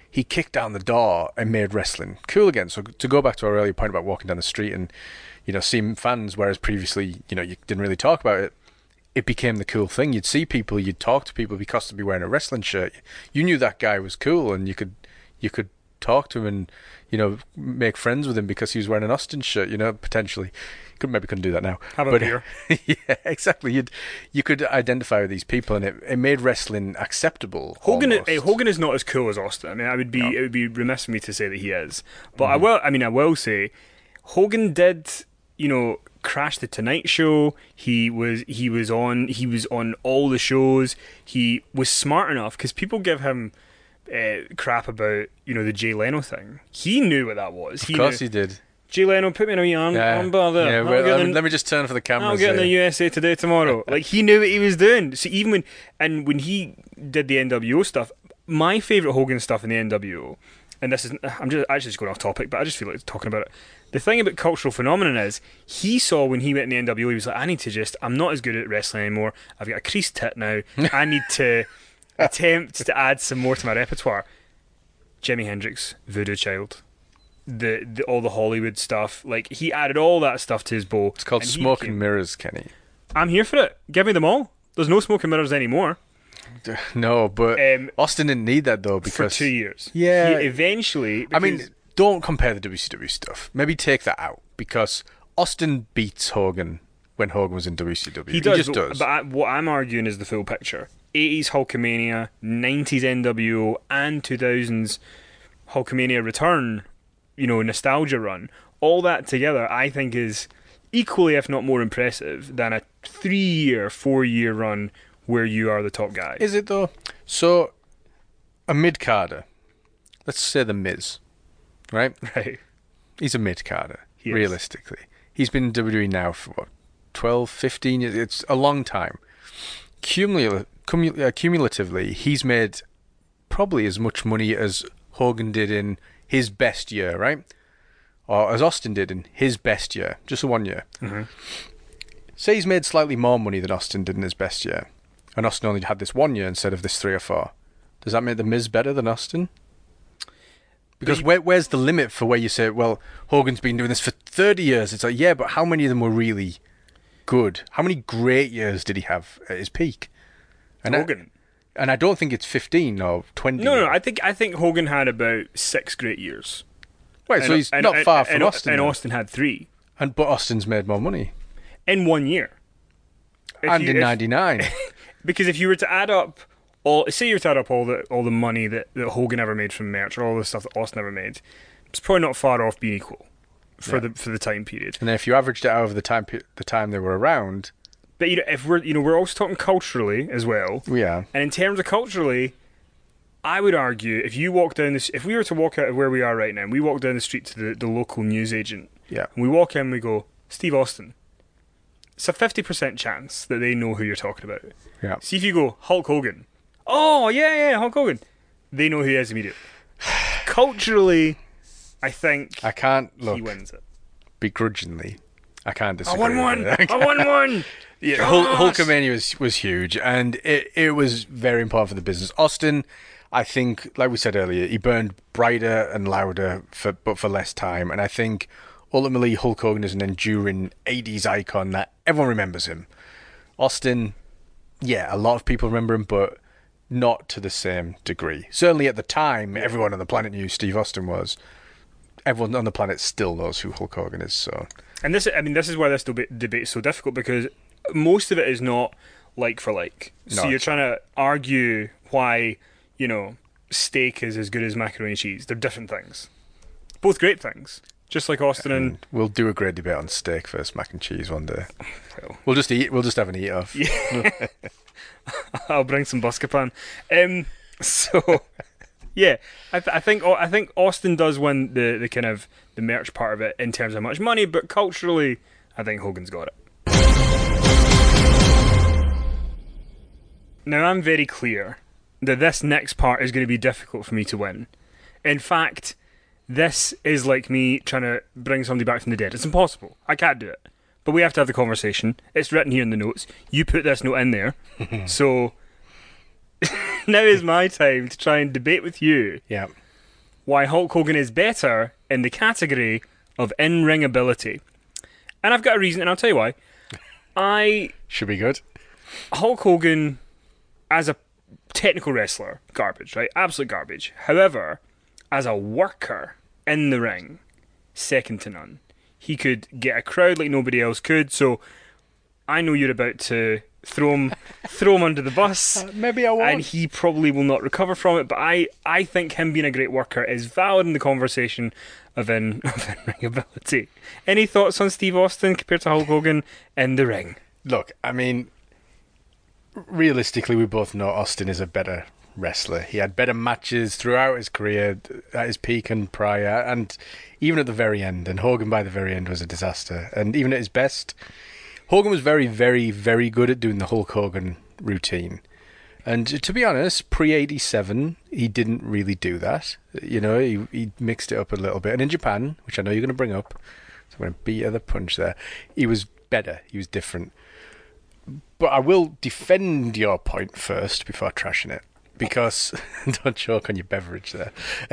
he kicked down the door and made wrestling cool again. So to go back to our earlier point about walking down the street and, you know, seeing fans, whereas previously, you know, you didn't really talk about it, it became the cool thing. You'd see people, you'd talk to people because they'd be wearing a wrestling shirt. You knew that guy was cool, and you could you could talk to him and, you know, make friends with him because he was wearing an Austin shirt, you know, potentially. Could maybe couldn't do that now. Have a but, beer. Yeah, exactly. You'd you could identify with these people, and it, it made wrestling acceptable. Hogan, almost. eh, Hogan is not as cool as Austin. I mean, I would be No. it would be remiss of me to say that he is. But Mm-hmm. I will. I mean, I will say, Hogan did, you know, crash the Tonight Show. He was he was on he was on all the shows. He was smart enough because people give him uh, crap about, you know, the Jay Leno thing. He knew what that was. Of he course knew, he did. Jay Leno, put me in a wee arm, Yeah, armbar there. yeah I'll well, get let, in- me, let me just turn for the camera. I'll get in the U S A Today tomorrow. Like, he knew what he was doing. So even when and when he did the N W O stuff, my favourite Hogan stuff in the N W O, and this is I'm just actually just going off topic, but I just feel like talking about it. The thing about cultural phenomenon is he saw when he went in the N W O, he was like, I need to just I'm not as good at wrestling anymore. I've got a creased tit now. I need to attempt to add some more to my repertoire. Jimi Hendrix, Voodoo Child. The, the all the Hollywood stuff, like he added all that stuff to his bow. It's called and he Smoke became- and Mirrors, Kenny. I'm here for it. Give me them all. There's no smoke and mirrors anymore. No, but Um, Austin didn't need that though For because two years. Yeah. He eventually. I mean, because- don't compare the W C W stuff. Maybe take that out because Austin beats Hogan when Hogan was in W C W. he does. just but, does. But I, what I'm arguing is the full picture: eighties Hulkamania, nineties N W O, and two thousands Hulkamania return. You know, nostalgia run. All that together, I think, is equally, if not more, impressive than a three-year, four-year run where you are the top guy. Is it though? So, a mid-carder, let's say the Miz, right? Right. He's a mid-carder, He is. realistically. He's been in W W E now for what, twelve, fifteen years? It's a long time. Cumul- cumul- uh, cumulatively, he's made probably as much money as Hogan did in his best year, right? Or as Austin did in his best year, just the one year. Mm-hmm. Say he's made slightly more money than Austin did in his best year, and Austin only had this one year instead of this three or four. Does that make the Miz better than Austin? Because you- where, where's the limit for where you say, well, Hogan's been doing this for thirty years? It's like, yeah, but how many of them were really good? How many great years did he have at his peak? And I, Hogan. and I don't think it's fifteen or twenty. No, no, I think I think Hogan had about six great years. Right, so And- he's and- not and- far from and, Austin. And then. Austin had three And but Austin's made more money. in one year. If and you- in if- ninety-nine. Because if you were to add up all, say you were to add up all the all the money that, that Hogan ever made from merch, or all the stuff that Austin ever made, it's probably not far off being equal for Yeah. the for the time period. And then if you averaged it out over the time pe- the time they were around, But you know, if we're you know we're also talking culturally as well, yeah, and in terms of culturally, I would argue if you walk down this, if we were to walk out of where we are right now, and we walk down the street to the, the local newsagent, yeah. and we walk in, and we go, Steve Austin. It's a fifty percent chance that they know who you're talking about. Yeah. See if you go Hulk Hogan. Oh yeah, yeah, Hulk Hogan. They know who he is immediately. Culturally, I think I can't look he wins it. begrudgingly. I can't I disagree. won with one. it. I won one. Yeah, Hulk, Yes! Hulkamania was was huge, and it it was very important for the business. Austin, I think, like we said earlier, he burned brighter and louder, for but for less time. And I think ultimately Hulk Hogan is an enduring eighties icon that everyone remembers him. Austin, yeah, a lot of people remember him, but not to the same degree. Certainly at the time, everyone on the planet knew who Steve Austin was. Everyone on the planet still knows who Hulk Hogan is. So, And this, I mean, this is why this debate debate is so difficult because most of it is not like for like. So No, you're it's trying to argue why, you know, steak is as good as macaroni and cheese. They're different things, both great things. Just like Austin and and we'll do a great debate on steak versus mac and cheese one day. well, We'll just eat. We'll just have an eat off. I'll bring some Buscapan. Um, so yeah, I, th- I think I think Austin does win the, the kind of the merch part of it in terms of how much money, but culturally, I think Hogan's got it. Now I'm very clear that this next part is going to be difficult for me to win. In fact, this is like me trying to bring somebody back from the dead. It's impossible. I can't do it. But we have to have the conversation. It's written here in the notes. You put this note in there. So now is my time to try and debate with you Yeah. why Hulk Hogan is better in the category of in-ring ability. And I've got a reason, and I'll tell you why. I Should be good. Hulk Hogan, as a technical wrestler, garbage, right? Absolute garbage. However, as a worker in the ring, second to none. He could get a crowd like nobody else could. So I know you're about to throw him, throw him under the bus. Uh, maybe I won't. And he probably will not recover from it. But I, I think him being a great worker is valid in the conversation of in of in-ring ability. Any thoughts on Steve Austin compared to Hulk Hogan in the ring? Look, I mean, realistically, we both know Austin is a better wrestler. He had better matches throughout his career, at his peak and prior, and even at the very end. And Hogan, by the very end, was a disaster. And even at his best, Hogan was very, very, very good at doing the Hulk Hogan routine. And to be honest, pre eighty-seven, he didn't really do that. You know, he, he mixed it up a little bit. And in Japan, which I know you're going to bring up, so I'm going to beat you to the punch there, he was better. He was different. But I will defend your point first before trashing it. Because, don't choke on your beverage there.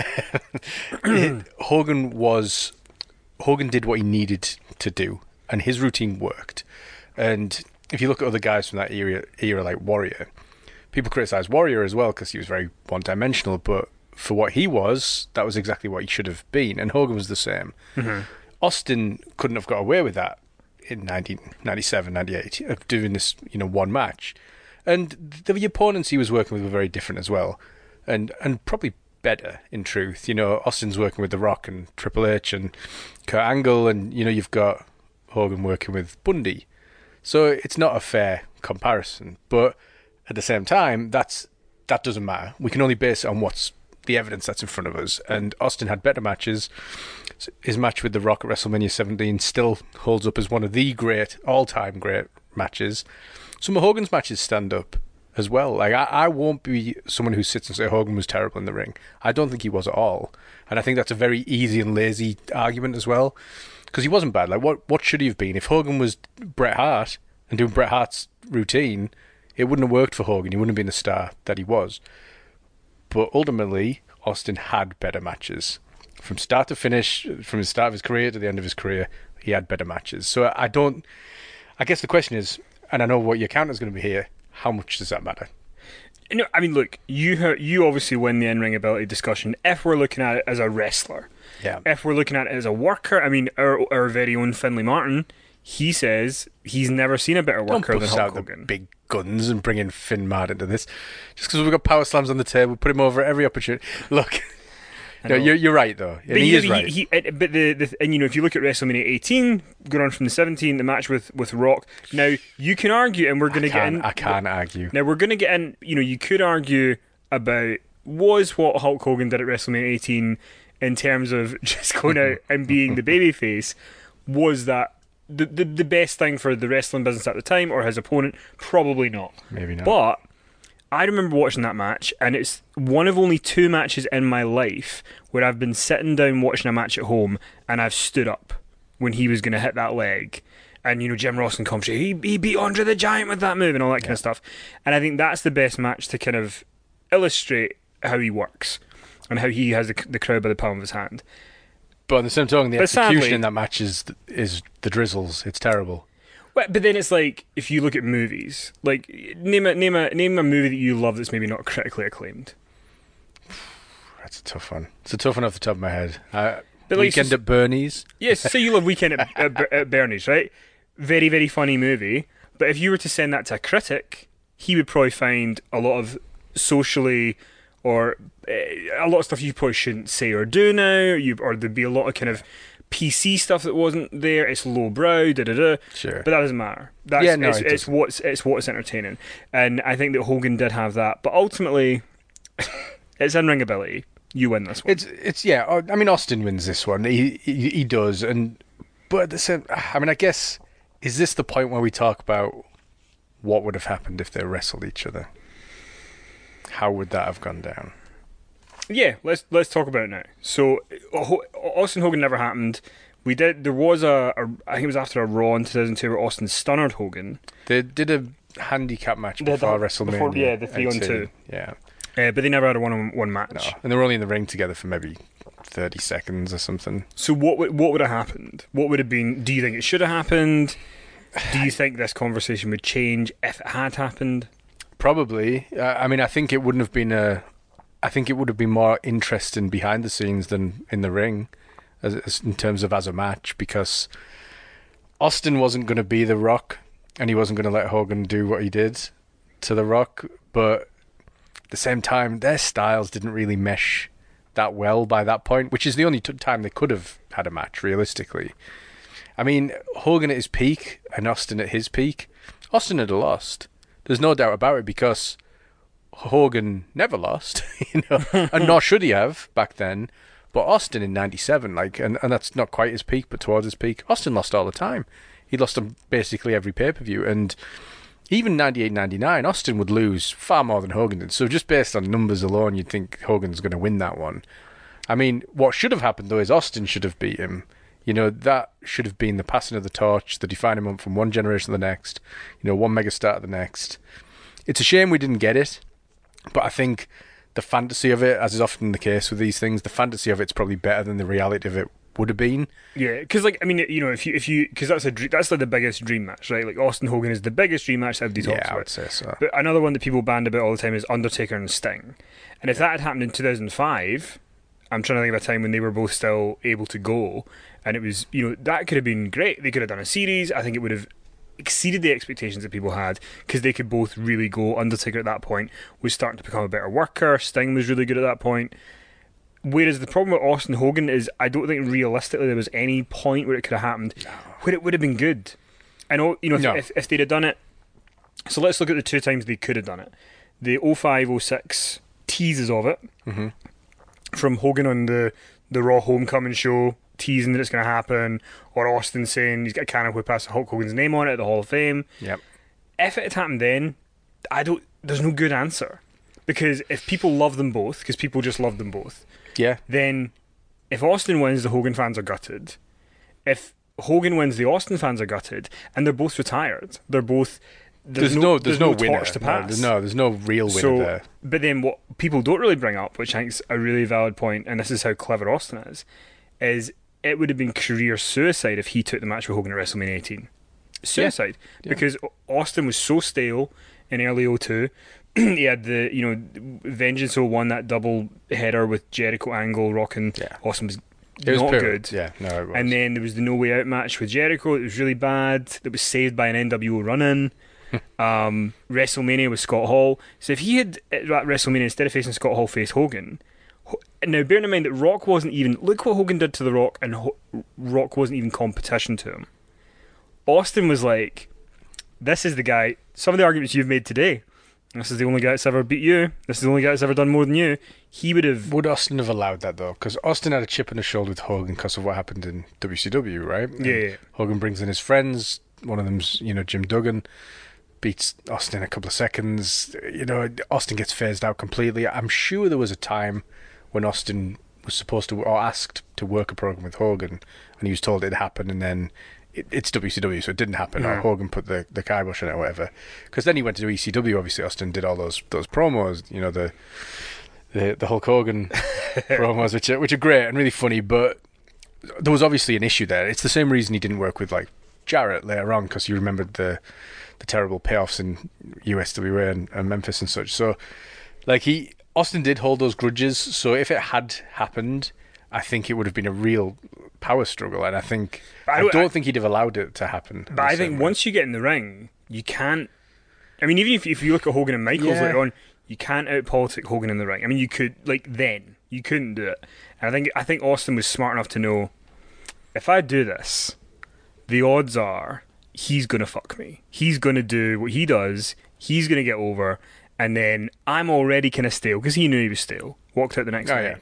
Hogan was, Hogan did what he needed to do, and his routine worked. And if you look at other guys from that era, era like Warrior, people criticize Warrior as well because he was very one-dimensional, but for what he was, that was exactly what he should have been, and Hogan was the same. Mm-hmm. Austin couldn't have got away with that in nineteen ninety-seven, ninety-eight, of doing this, you know, one match. And the opponents he was working with were very different as well. And and probably better, in truth. You know, Austin's working with The Rock and Triple H and Kurt Angle, and, you know, you've got Hogan working with Bundy. So it's not a fair comparison. But at the same time, that's that doesn't matter. We can only base it on what's the evidence that's in front of us. And Austin had better matches. His match with The Rock at WrestleMania seventeen still holds up as one of the great, all-time great matches. Some of Hogan's matches stand up as well. Like I, I won't be someone who sits and say Hogan was terrible in the ring. I don't think he was at all, and I think that's a very easy and lazy argument as well, because he wasn't bad. Like what what should he have been? If Hogan was Bret Hart and doing Bret Hart's routine, it wouldn't have worked for Hogan. He wouldn't have been the star that he was. But ultimately, Austin had better matches from start to finish, from the start of his career to the end of his career. He had better matches. So I don't. I guess the question is, and I know what your counter's going to be here, how much does that matter? No, I mean, look, you ha- you obviously win the in-ring ability discussion if we're looking at it as a wrestler. Yeah. If we're looking at it as a worker, I mean, our, our very own Finlay Martin, he says he's never seen a better worker Don't than bust Hulk out Hogan. The big guns and bring in Finn Martin into this. Just because we've got power slams on the table, put him over at every opportunity. Look... No, you're, you're right, though. And but he, he is he, right. He, he, but the, the and you know, if you look at WrestleMania eighteen, going on from the seventeen, the match with, with Rock. Now you can argue, and we're going to get in. I can't argue. Now we're going to get in. You know, you could argue about was what Hulk Hogan did at WrestleMania eighteen in terms of just going out and being the babyface. Was that the, the the best thing for the wrestling business at the time, or his opponent? Probably not. Maybe not. But I remember watching that match, and it's one of only two matches in my life where I've been sitting down watching a match at home and I've stood up when he was going to hit that leg. And, you know, Jim Ross and commentary, he, he beat Andre the Giant with that move and all that kind yeah. of stuff. And I think that's the best match to kind of illustrate how he works and how he has the, the crowd by the palm of his hand. But on the same token, the But execution sadly- in that match is, is the drizzles. It's terrible. Well, but then it's like, if you look at movies, like, name a, name a, name a movie that you love that's maybe not critically acclaimed. That's a tough one. It's a tough one off the top of my head. Uh, But like, Weekend so- at Bernie's. Yes, say you love Weekend at, at, at Bernie's, right? Very, very funny movie. But if you were to send that to a critic, he would probably find a lot of socially or uh, a lot of stuff you probably shouldn't say or do now. You, or there'd be a lot of kind of P C stuff that wasn't there. It's lowbrow, da da da. Sure. But that doesn't matter. That's, Yeah, no, it's, it it's doesn't. what's it's what's entertaining, and I think that Hogan did have that. But ultimately, it's in ring ability. You win this one. It's it's yeah. uh, I mean, Austin wins this one. He he, he does, and but at the same, I mean, I guess is this the point where we talk about what would have happened if they wrestled each other? How would that have gone down? Yeah, let's let's talk about it now. So, Ho- Austin Hogan never happened. We did. There was a, a. I think it was after a Raw in two thousand two where Austin stunnered Hogan. They did a handicap match They had before the- WrestleMania. before- yeah, the three on eighteen. two. Yeah, Uh, but they never had a one-on-one match. No, and they were only in the ring together for maybe thirty seconds or something. So what would, what would have happened? What would have been... Do you think it should have happened? Do you think this conversation would change if it had happened? Probably. Uh, I mean, I think it wouldn't have been a... I think it would have been more interesting behind the scenes than in the ring, as, as in terms of as a match, because Austin wasn't going to be The Rock, and he wasn't going to let Hogan do what he did to The Rock, but at the same time, their styles didn't really mesh that well by that point, which is the only t- time they could have had a match, realistically. I mean, Hogan at his peak and Austin at his peak, Austin had lost. There's no doubt about it, because Hogan never lost, you know, and nor should he have back then. But Austin in ninety-seven, like, and, and that's not quite his peak, but towards his peak, Austin lost all the time. He lost on basically every pay-per-view, and even ninety-eight ninety-nine, Austin would lose far more than Hogan did. So just based on numbers alone, you'd think Hogan's going to win that one. I mean, what should have happened, though, is Austin should have beat him. You know, that should have been the passing of the torch, the defining moment from one generation to the next, you know, one megastar to the next. It's a shame we didn't get it, but I think the fantasy of it, as is often the case with these things, the fantasy of it's probably better than the reality of it would have been. Yeah, because, like, I mean, you know, if you, if you, because that's a, dr- that's like the biggest dream match, right? Like, Austin Hogan is the biggest dream match that everybody talks Yeah, I about. would say so. But another one that people band about all the time is Undertaker and Sting. And if that had happened in two thousand five, I'm trying to think of a time when they were both still able to go, and it was, you know, that could have been great. They could have done a series. I think it would have exceeded the expectations that people had, because they could both really go. Undertaker at that point was starting to become a better worker. Sting was really good at that point. Whereas the problem with Austin Hogan is, I don't think realistically there was any point where it could have happened No. where it would have been good. I know, you know, if, No. if, if they'd have done it. So let's look at the two times they could have done it. The oh five oh six teases of it, Mm-hmm. from Hogan on the, the Raw Homecoming show, teasing that it's going to happen, or Austin saying he's got a cannon whip past Hulk Hogan's name on it at the Hall of Fame. Yep. If it had happened then, I don't. There's no good answer, because if people love them both, because people just love them both, Yeah. then if Austin wins, the Hogan fans are gutted. If Hogan wins, the Austin fans are gutted, and they're both retired. They're both. There's, There's no, there's no, winner. torch to No, pass. there's no, there's no real winner So, there. but then what people don't really bring up, which I think is a really valid point, and this is how clever Austin is, is it would have been career suicide if he took the match with Hogan at WrestleMania eighteen. Suicide. Yeah. Because Austin was so stale in early oh two. He had the, you know, Vengeance oh one, that double header with Jericho Angle, Rock and Yeah. Austin was It was not poor. good. Yeah, no, it was. And then there was the No Way Out match with Jericho. It was really bad. That was saved by an N W O run-in. um, WrestleMania with Scott Hall. So if he had at WrestleMania, instead of facing Scott Hall, faced Hogan. Ho- Now, bearing in mind that Rock wasn't even... Look what Hogan did to The Rock, and Ho- Rock wasn't even competition to him. Austin was like, this is the guy... Some of the arguments you've made today. This is the only guy that's ever beat you. This is the only guy that's ever done more than you. He would have... Would Austin have allowed that, though? Because Austin had a chip on his shoulder with Hogan because of what happened in W C W, right? And Yeah, yeah. Hogan brings in his friends. One of them's, you know, Jim Duggan. Beats Austin in a couple of seconds. You know, Austin gets phased out completely. I'm sure there was a time when Austin was supposed to, or asked to work a program with Hogan, and he was told it'd happen, and then it, it's W C W, so it didn't happen, or Mm. Hogan put the, the kibosh on it or whatever. Because then he went to do E C W, obviously. Austin did all those those promos, you know, the the, the Hulk Hogan promos, which are, which are great and really funny, but there was obviously an issue there. It's the same reason he didn't work with, like, Jarrett later on, because you remembered the the terrible payoffs in U S W A and, and Memphis and such. So, like, he Austin did hold those grudges. So if it had happened, I think it would have been a real power struggle, and I think But I I, don't- don't I- think he'd have allowed it to happen. But I think once you get in the ring, you can't... I mean, even if, if you look at Hogan and Michaels Yeah. later on, you can't out-politic Hogan in the ring. I mean, you could, like, then. You couldn't do it. And I think I think Austin was smart enough to know, if I do this, the odds are he's going to fuck me. He's going to do what he does. He's going to get over. And then I'm already kind of stale, because he knew he was stale. Walked out the next Oh, night. yeah.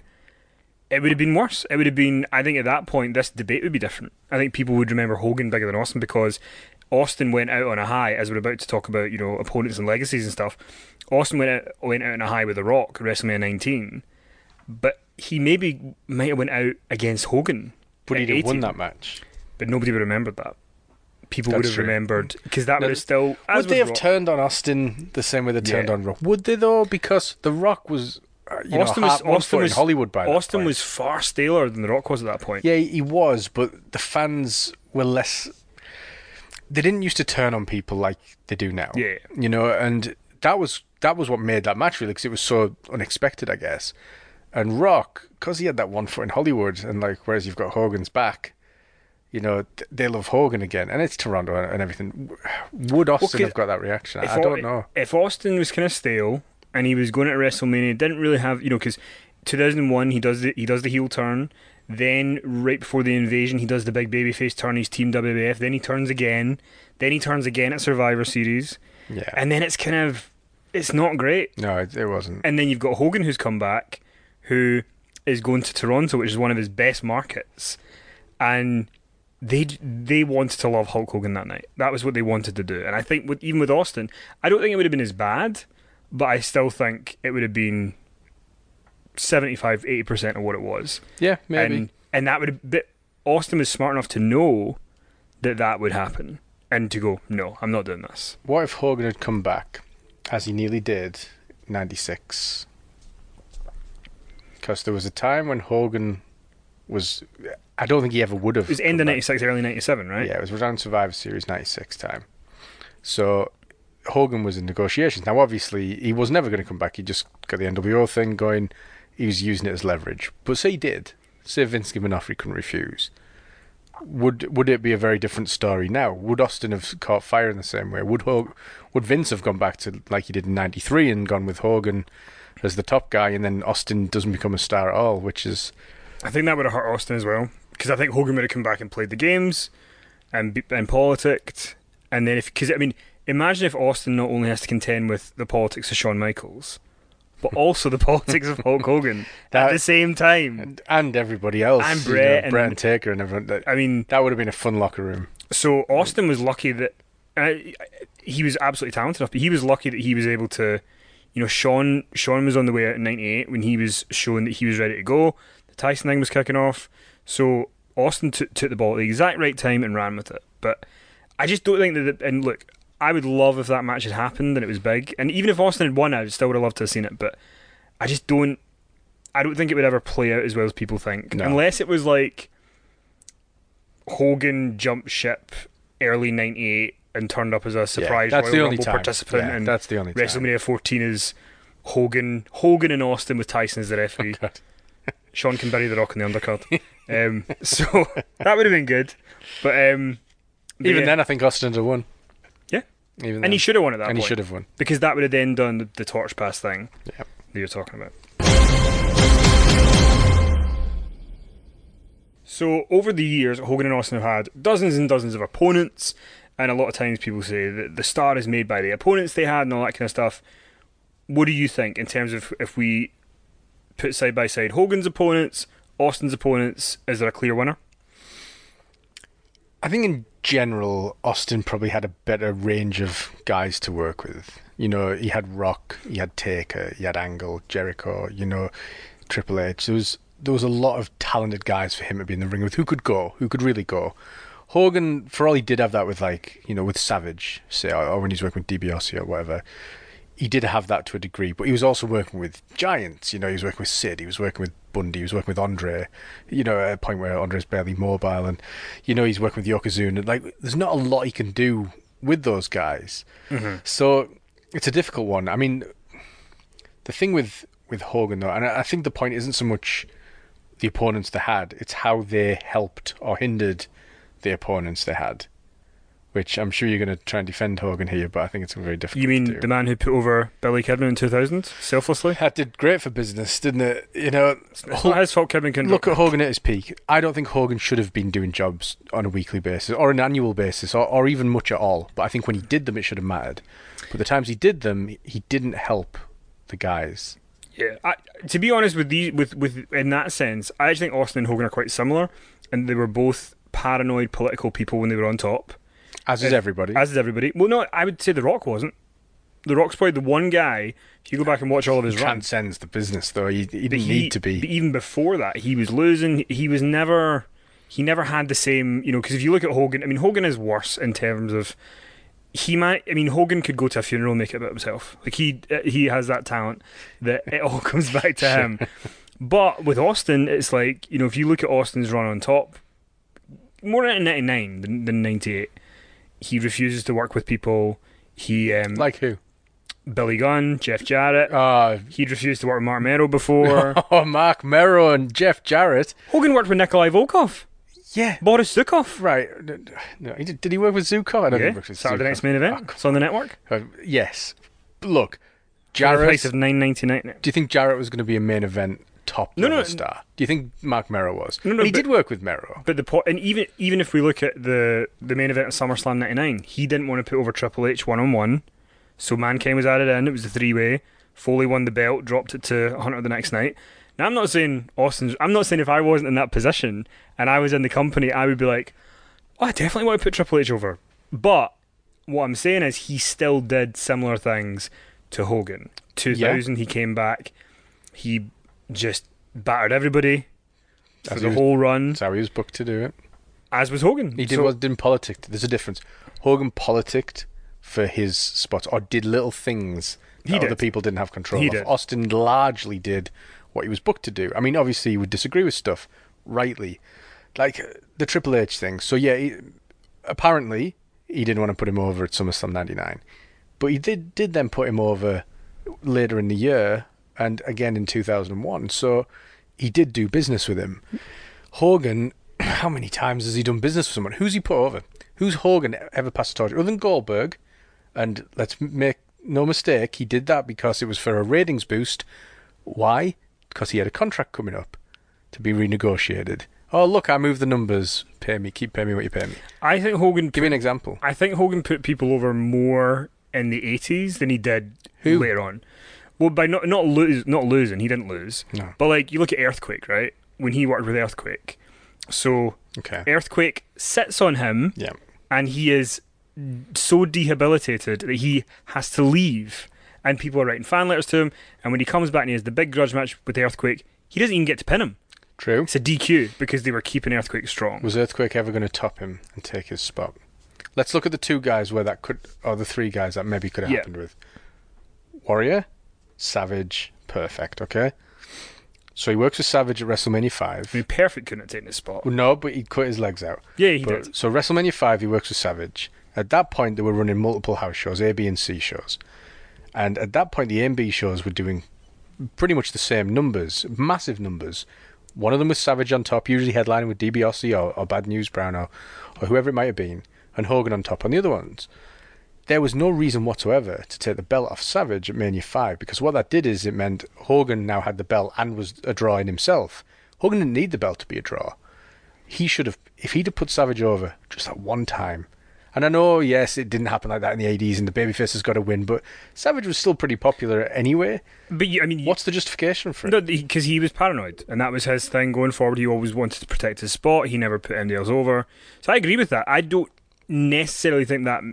It would have been worse. It would have been, I think at that point, this debate would be different. I think people would remember Hogan bigger than Austin, because Austin went out on a high, as we're about to talk about, you know, opponents and legacies and stuff. Austin went out, went out on a high with The Rock at WrestleMania nineteen, but he maybe might have went out against Hogan. But at he'd have won eighteen, that match. But nobody would have remembered that. people That's would have true. because because that Now, would have still. As Would they with have Rock, turned on Austin the same way they turned Yeah. on Rock? Would they though? Because The Rock was, uh, you Austin know, was half one Austin foot was in Hollywood by that Austin point. was far staler than The Rock was at that point. Yeah, he was, but the fans were less. They didn't used to turn on people like they do now. Yeah. you know, and that was that was what made that match really, because it was so unexpected, I guess. And Rock, because he had that one foot in Hollywood, and like, whereas you've got Hogan's back, you know, th- they love Hogan again, and it's Toronto and everything. Would Austin Okay, have got that reaction? If I Au- don't know. If Austin was kind of stale and he was going to WrestleMania, didn't really have, you know, because two thousand one he does the he does the heel turn. Then right before the invasion, he does the big babyface turn. He's Team W W F. Then he turns again. Then he turns again at Survivor Series. Yeah. And then it's kind of, it's not great. No, it, it wasn't. And then you've got Hogan who's come back, who is going to Toronto, which is one of his best markets, and they they wanted to love Hulk Hogan that night. That was what they wanted to do. And I think with, even with Austin, I don't think it would have been as bad, but I still think it would have been seventy-five, eighty percent of what it was. Yeah, maybe. And, and that would have, but Austin was smart enough to know that that would happen and to go, no, I'm not doing this. What if Hogan had come back, as he nearly did, ninety-six? Because there was a time when Hogan was... I don't think he ever would have. It was end of ninety-six, early ninety-seven, right? Yeah, it was around Survivor Series ninety-six time. So Hogan was in negotiations. Now, obviously, he was never going to come back. He just got the N W O thing going. He was using it as leverage. But say he did. Say Vince gave an offer he couldn't refuse. Would would it be a very different story now? Would Austin have caught fire in the same way? Would Hog- would Vince have gone back to like he did in ninety-three and gone with Hogan as the top guy, and then Austin doesn't become a star at all, which is... I think that would have hurt Austin as well, because I think Hogan would have come back and played the games and be- and politicked, and then if because I mean, imagine if Austin not only has to contend with the politics of Shawn Michaels, but also the politics of Hulk Hogan That- at the same time. And, and everybody else. And you Brett know, Brett and- and Taker and everyone. That, I mean, that would have been a fun locker room. so Austin was lucky that uh, he was absolutely talented enough, but he was lucky that he was able to, you know, Shawn Shawn was on the way out in ninety-eight when he was showing that he was ready to go. The Tyson thing was kicking off, so Austin t- took the ball at the exact right time and ran with it. But I just don't think that. The, and look, I would love if that match had happened and it was big, and even if Austin had won, I still would have loved to have seen it. But I just don't. I don't think it would ever play out as well as people think, No. unless it was like Hogan jumped ship early ninety-eight and turned up as a surprise yeah, that's Royal the only Rumble time. participant, Yeah, and that's the only time. WrestleMania fourteen is Hogan, Hogan and Austin with Tyson as the referee. God. Sean can bury the Rock in the undercard. um, so that would have been good, but um, but Even yeah. then, I think Austin would have won. Yeah. Even then. And he should have won at that And point. he should have won. because that would have then done the, the torch pass thing Yeah. that you're talking about. So over the years, Hogan and Austin have had dozens and dozens of opponents, and a lot of times people say that the star is made by the opponents they had and all that kind of stuff. What do you think in terms of if we put side by side Hogan's opponents, Austin's opponents, is there a clear winner? I think in general, Austin probably had a better range of guys to work with. You know, he had Rock, he had Taker, he had Angle, Jericho, you know, Triple H. There was, there was a lot of talented guys for him to be in the ring with who could go, who could really go. Hogan, for all he did have that with, like, you know, with Savage, say, or, or when he's working with DiBiase or whatever, he did have that to a degree, but he was also working with giants. You know, he was working with Sid, he was working with Bundy, he was working with Andre, you know, at a point where Andre's barely mobile, and, you know, he's working with Yokozuna. And, like, there's not a lot he can do with those guys. Mm-hmm. So it's a difficult one. I mean, the thing with, with Hogan, though, and I I think the point isn't so much the opponents they had, it's how they helped or hindered the opponents they had. Which I'm sure you're going to try and defend Hogan here, but I think it's very difficult You mean to do. the man who put over Billy Kidman in two thousand, selflessly? That did great for business, didn't it? You know, It's not his fault Kidman can look at Hogan at his peak. I don't think Hogan should have been doing jobs on a weekly basis or an annual basis or, or even much at all. But I think when he did them, it should have mattered. But the times he did them, he didn't help the guys. Yeah, I, to be honest with these, with with in that sense, I actually think Austin and Hogan are quite similar, and they were both paranoid political people when they were on top. As is Uh, everybody. As is everybody. Well, no, I would say The Rock wasn't. The Rock's probably the one guy. If you go back and watch all of his runs, Transcends the business, though. He, he but didn't he- need to but be. even before that, he was losing. He was never. he never had the same, you know, because if you look at Hogan, I mean, Hogan is worse in terms of he might. I mean, Hogan could go to a funeral and make it about himself. Like he he has that talent that it all comes back to him. But with Austin, it's like, you know, if you look at Austin's run on top, more in ninety-nine than, than ninety-eight, he refuses to work with people. He um, Like who? Billy Gunn, Jeff Jarrett. Uh, He'd refused to work with Mark Merrow before. oh, Mark Merrow and Jeff Jarrett. Hogan worked with Nikolai Volkov. Yeah. Boris Zukov. Right. No, he did, did he work with Zukov? I don't Yeah. think he worked with Saturday Zukov. Night's Main Event. Oh, It's on the network. Uh, yes. Look, For the price Jarrett. of nine ninety-nine. Do you think Jarrett was going to be a main event top No, level no. star? Do you think Mark Merrow was? No, no, And he but- did work with Merrow. But the po- and even even if we look at the the main event of SummerSlam ninety-nine, he didn't want to put over Triple H one on one, so Mankind was added in. It was a three way. Foley won the belt, dropped it to Hunter the next night. Now I'm not saying Austin's. I'm not saying if I wasn't in that position and I was in the company, I would be like, oh, I definitely want to put Triple H over. But what I'm saying is he still did similar things to Hogan. two thousand, he came back. He just battered everybody for As the he was- whole run, That's how he was booked to do it. as was Hogan. He did So- was didn't politic. There's a difference. Hogan politicked for his spots or did little things that He other did. people didn't have control He of. did. Austin largely did what he was booked to do. I mean, obviously, he would disagree with stuff, rightly, like uh, the Triple H thing. So yeah, he, apparently he didn't want to put him over at SummerSlam ninety-nine, but he did did then put him over later in the year and again in two thousand one. So he did do business with him. Hogan, how many times has he done business with someone? Who's he put over? Who's Hogan ever passed the torch? Other than Goldberg, and let's make no mistake, he did that because it was for a ratings boost. Why? Because he had a contract coming up to be renegotiated. Oh, look, I moved the numbers. Pay me. Keep paying me what you pay me. I think Hogan. Give me an example. I think Hogan put people over more in the eighties than he did Who? later on. Well, by not not lose, not losing, he didn't lose. No. But like you look at Earthquake, right? When he worked with Earthquake, so Okay. Earthquake sits on him, Yeah. and he is so debilitated that he has to leave. And people are writing fan letters to him. And when he comes back and he has the big grudge match with Earthquake, he doesn't even get to pin him. True. It's a D Q because they were keeping Earthquake strong. Was Earthquake ever going to top him and take his spot? Let's look at the two guys where that could, or the three guys that maybe could have Yeah. happened with. Warrior, Savage, perfect, okay? So he works with Savage at WrestleMania five. I mean, Perfect couldn't have taken his spot. Well, no, but he cut his legs out. Yeah, he But- did. So WrestleMania five, he works with Savage. At that point, they were running multiple house shows, A, B, and C shows. And at that point, the A and B shows were doing pretty much the same numbers, massive numbers. One of them was Savage on top, usually headlining with DiBiase or, or Bad News Brown or, or whoever it might have been, and Hogan on top on the other ones. There was no reason whatsoever to take the belt off Savage at Mania five, because what that did is it meant Hogan now had the belt and was a draw in himself. Hogan didn't need the belt to be a draw. He should have, if he'd have put Savage over just that one time. And I know, yes, it didn't happen like that in the eighties and the babyface has got to win, but Savage was still pretty popular anyway. But you, I mean, What's the justification for it? no, because he was paranoid, and that was his thing going forward. He always wanted to protect his spot. He never put anybody else over. So I agree with that. I don't necessarily think that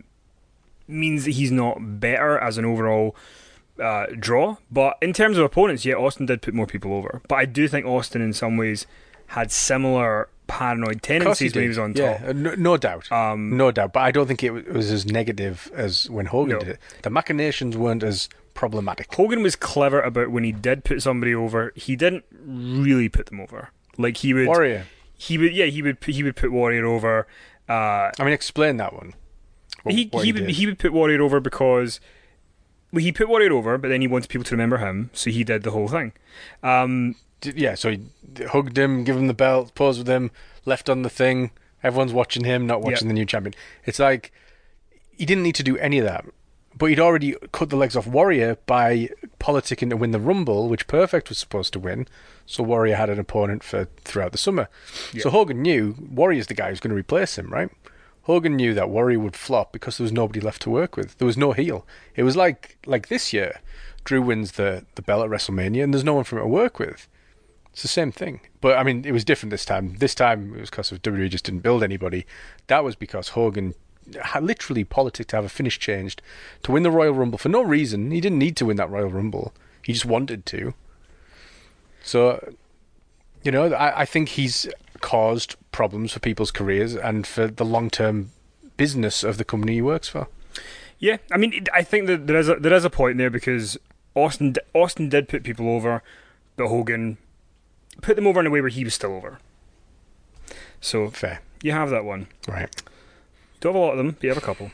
means that he's not better as an overall uh, draw. But in terms of opponents, yeah, Austin did put more people over. But I do think Austin, in some ways, had similar paranoid Of course he tendencies when he did. was on yeah, top. uh, no, no doubt. Um, no doubt. But I don't think it wa- was as negative as when Hogan No. did it. The machinations weren't as problematic. Hogan was clever about when he did put somebody over. He didn't really put them over. Like he would, Warrior. he would, yeah, he would, he would put Warrior over. Uh, I mean, explain that one. What- he what he would did. he would put Warrior over because well, he put Warrior over, but then he wanted people to remember him, so he did the whole thing. Um, Did- yeah, so he hugged him, give him the belt, posed with him, left on the thing. Everyone's watching him, not watching Yep. the new champion. It's like he didn't need to do any of that. But he'd already cut the legs off Warrior by politicking to win the Rumble, which Perfect was supposed to win. So Warrior had an opponent for throughout the summer. Yep. So Hogan knew Warrior's the guy who's going to replace him, right? Hogan knew that Warrior would flop because there was nobody left to work with. There was no heel. It was like like this year. Drew wins the, the belt at WrestleMania and there's no one for him to work with. It's the same thing. But, I mean, it was different this time. This time, it was because of W W E just didn't build anybody. That was because Hogan had literally politicked to have a finish changed to win the Royal Rumble for no reason. He didn't need to win that Royal Rumble. He just wanted to. So, you know, I, I think he's caused problems for people's careers and for the long-term business of the company he works for. Yeah, I mean, I think that there is a, there is a point there because Austin Austin did put people over, but Hogan put them over in a way where he was still over. So Fair. You have that one. Right. You don't have a lot of them, but you have a couple.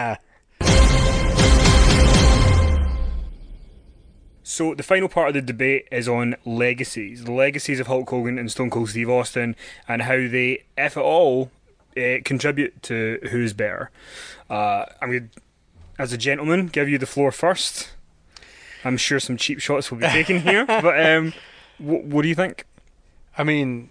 So the final part of the debate is on legacies. The legacies of Hulk Hogan and Stone Cold Steve Austin and how they, if at all, uh, contribute to who's better. Uh, I'm going to, as a gentleman, give you the floor first. I'm sure some cheap shots will be taken here, but um, w- what do you think? I mean,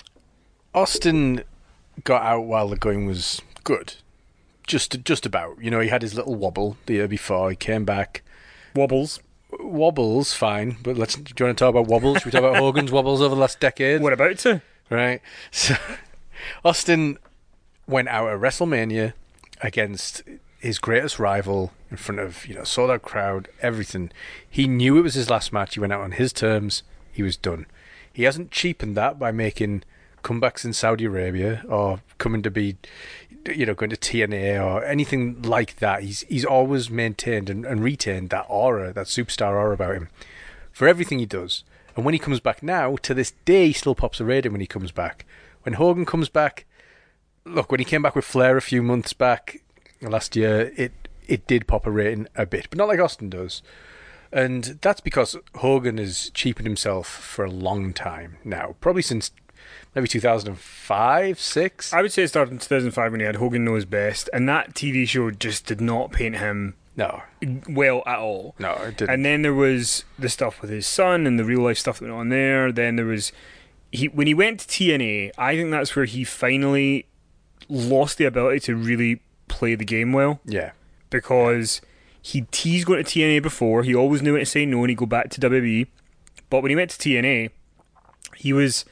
Austin got out while the going was good. Just just about. You know, he had his little wobble the year before. He came back. Wobbles. Wobbles, fine. But let's. Do you want to talk about wobbles? Should we talk about Hogan's wobbles over the last decade? What about to? Right. So, Austin went out at WrestleMania against his greatest rival in front of, you know, sold out crowd, everything. He knew it was his last match. He went out on his terms. He was done. He hasn't cheapened that by making comebacks in Saudi Arabia or coming to be, you know, going to T N A or anything like that. He's he's always maintained and, and retained that aura, that superstar aura about him for everything he does. And when he comes back now, to this day, he still pops a rating when he comes back. When Hogan comes back, look, when he came back with Flair a few months back last year, it it did pop a rating a bit, but not like Austin does. And that's because Hogan has cheapened himself for a long time now, probably since maybe two thousand five, six. I would say it started in two thousand five when he had Hogan Knows Best, and that T V show just did not paint him No. well at all. No, it didn't. And then there was the stuff with his son and the real life stuff that went on there. Then there was he when he went to T N A. I think that's where he finally lost the ability to really play the game well, Yeah. because he teased going to T N A before. He always knew when to say no and he'd go back to W W E. But when he went to T N A, he was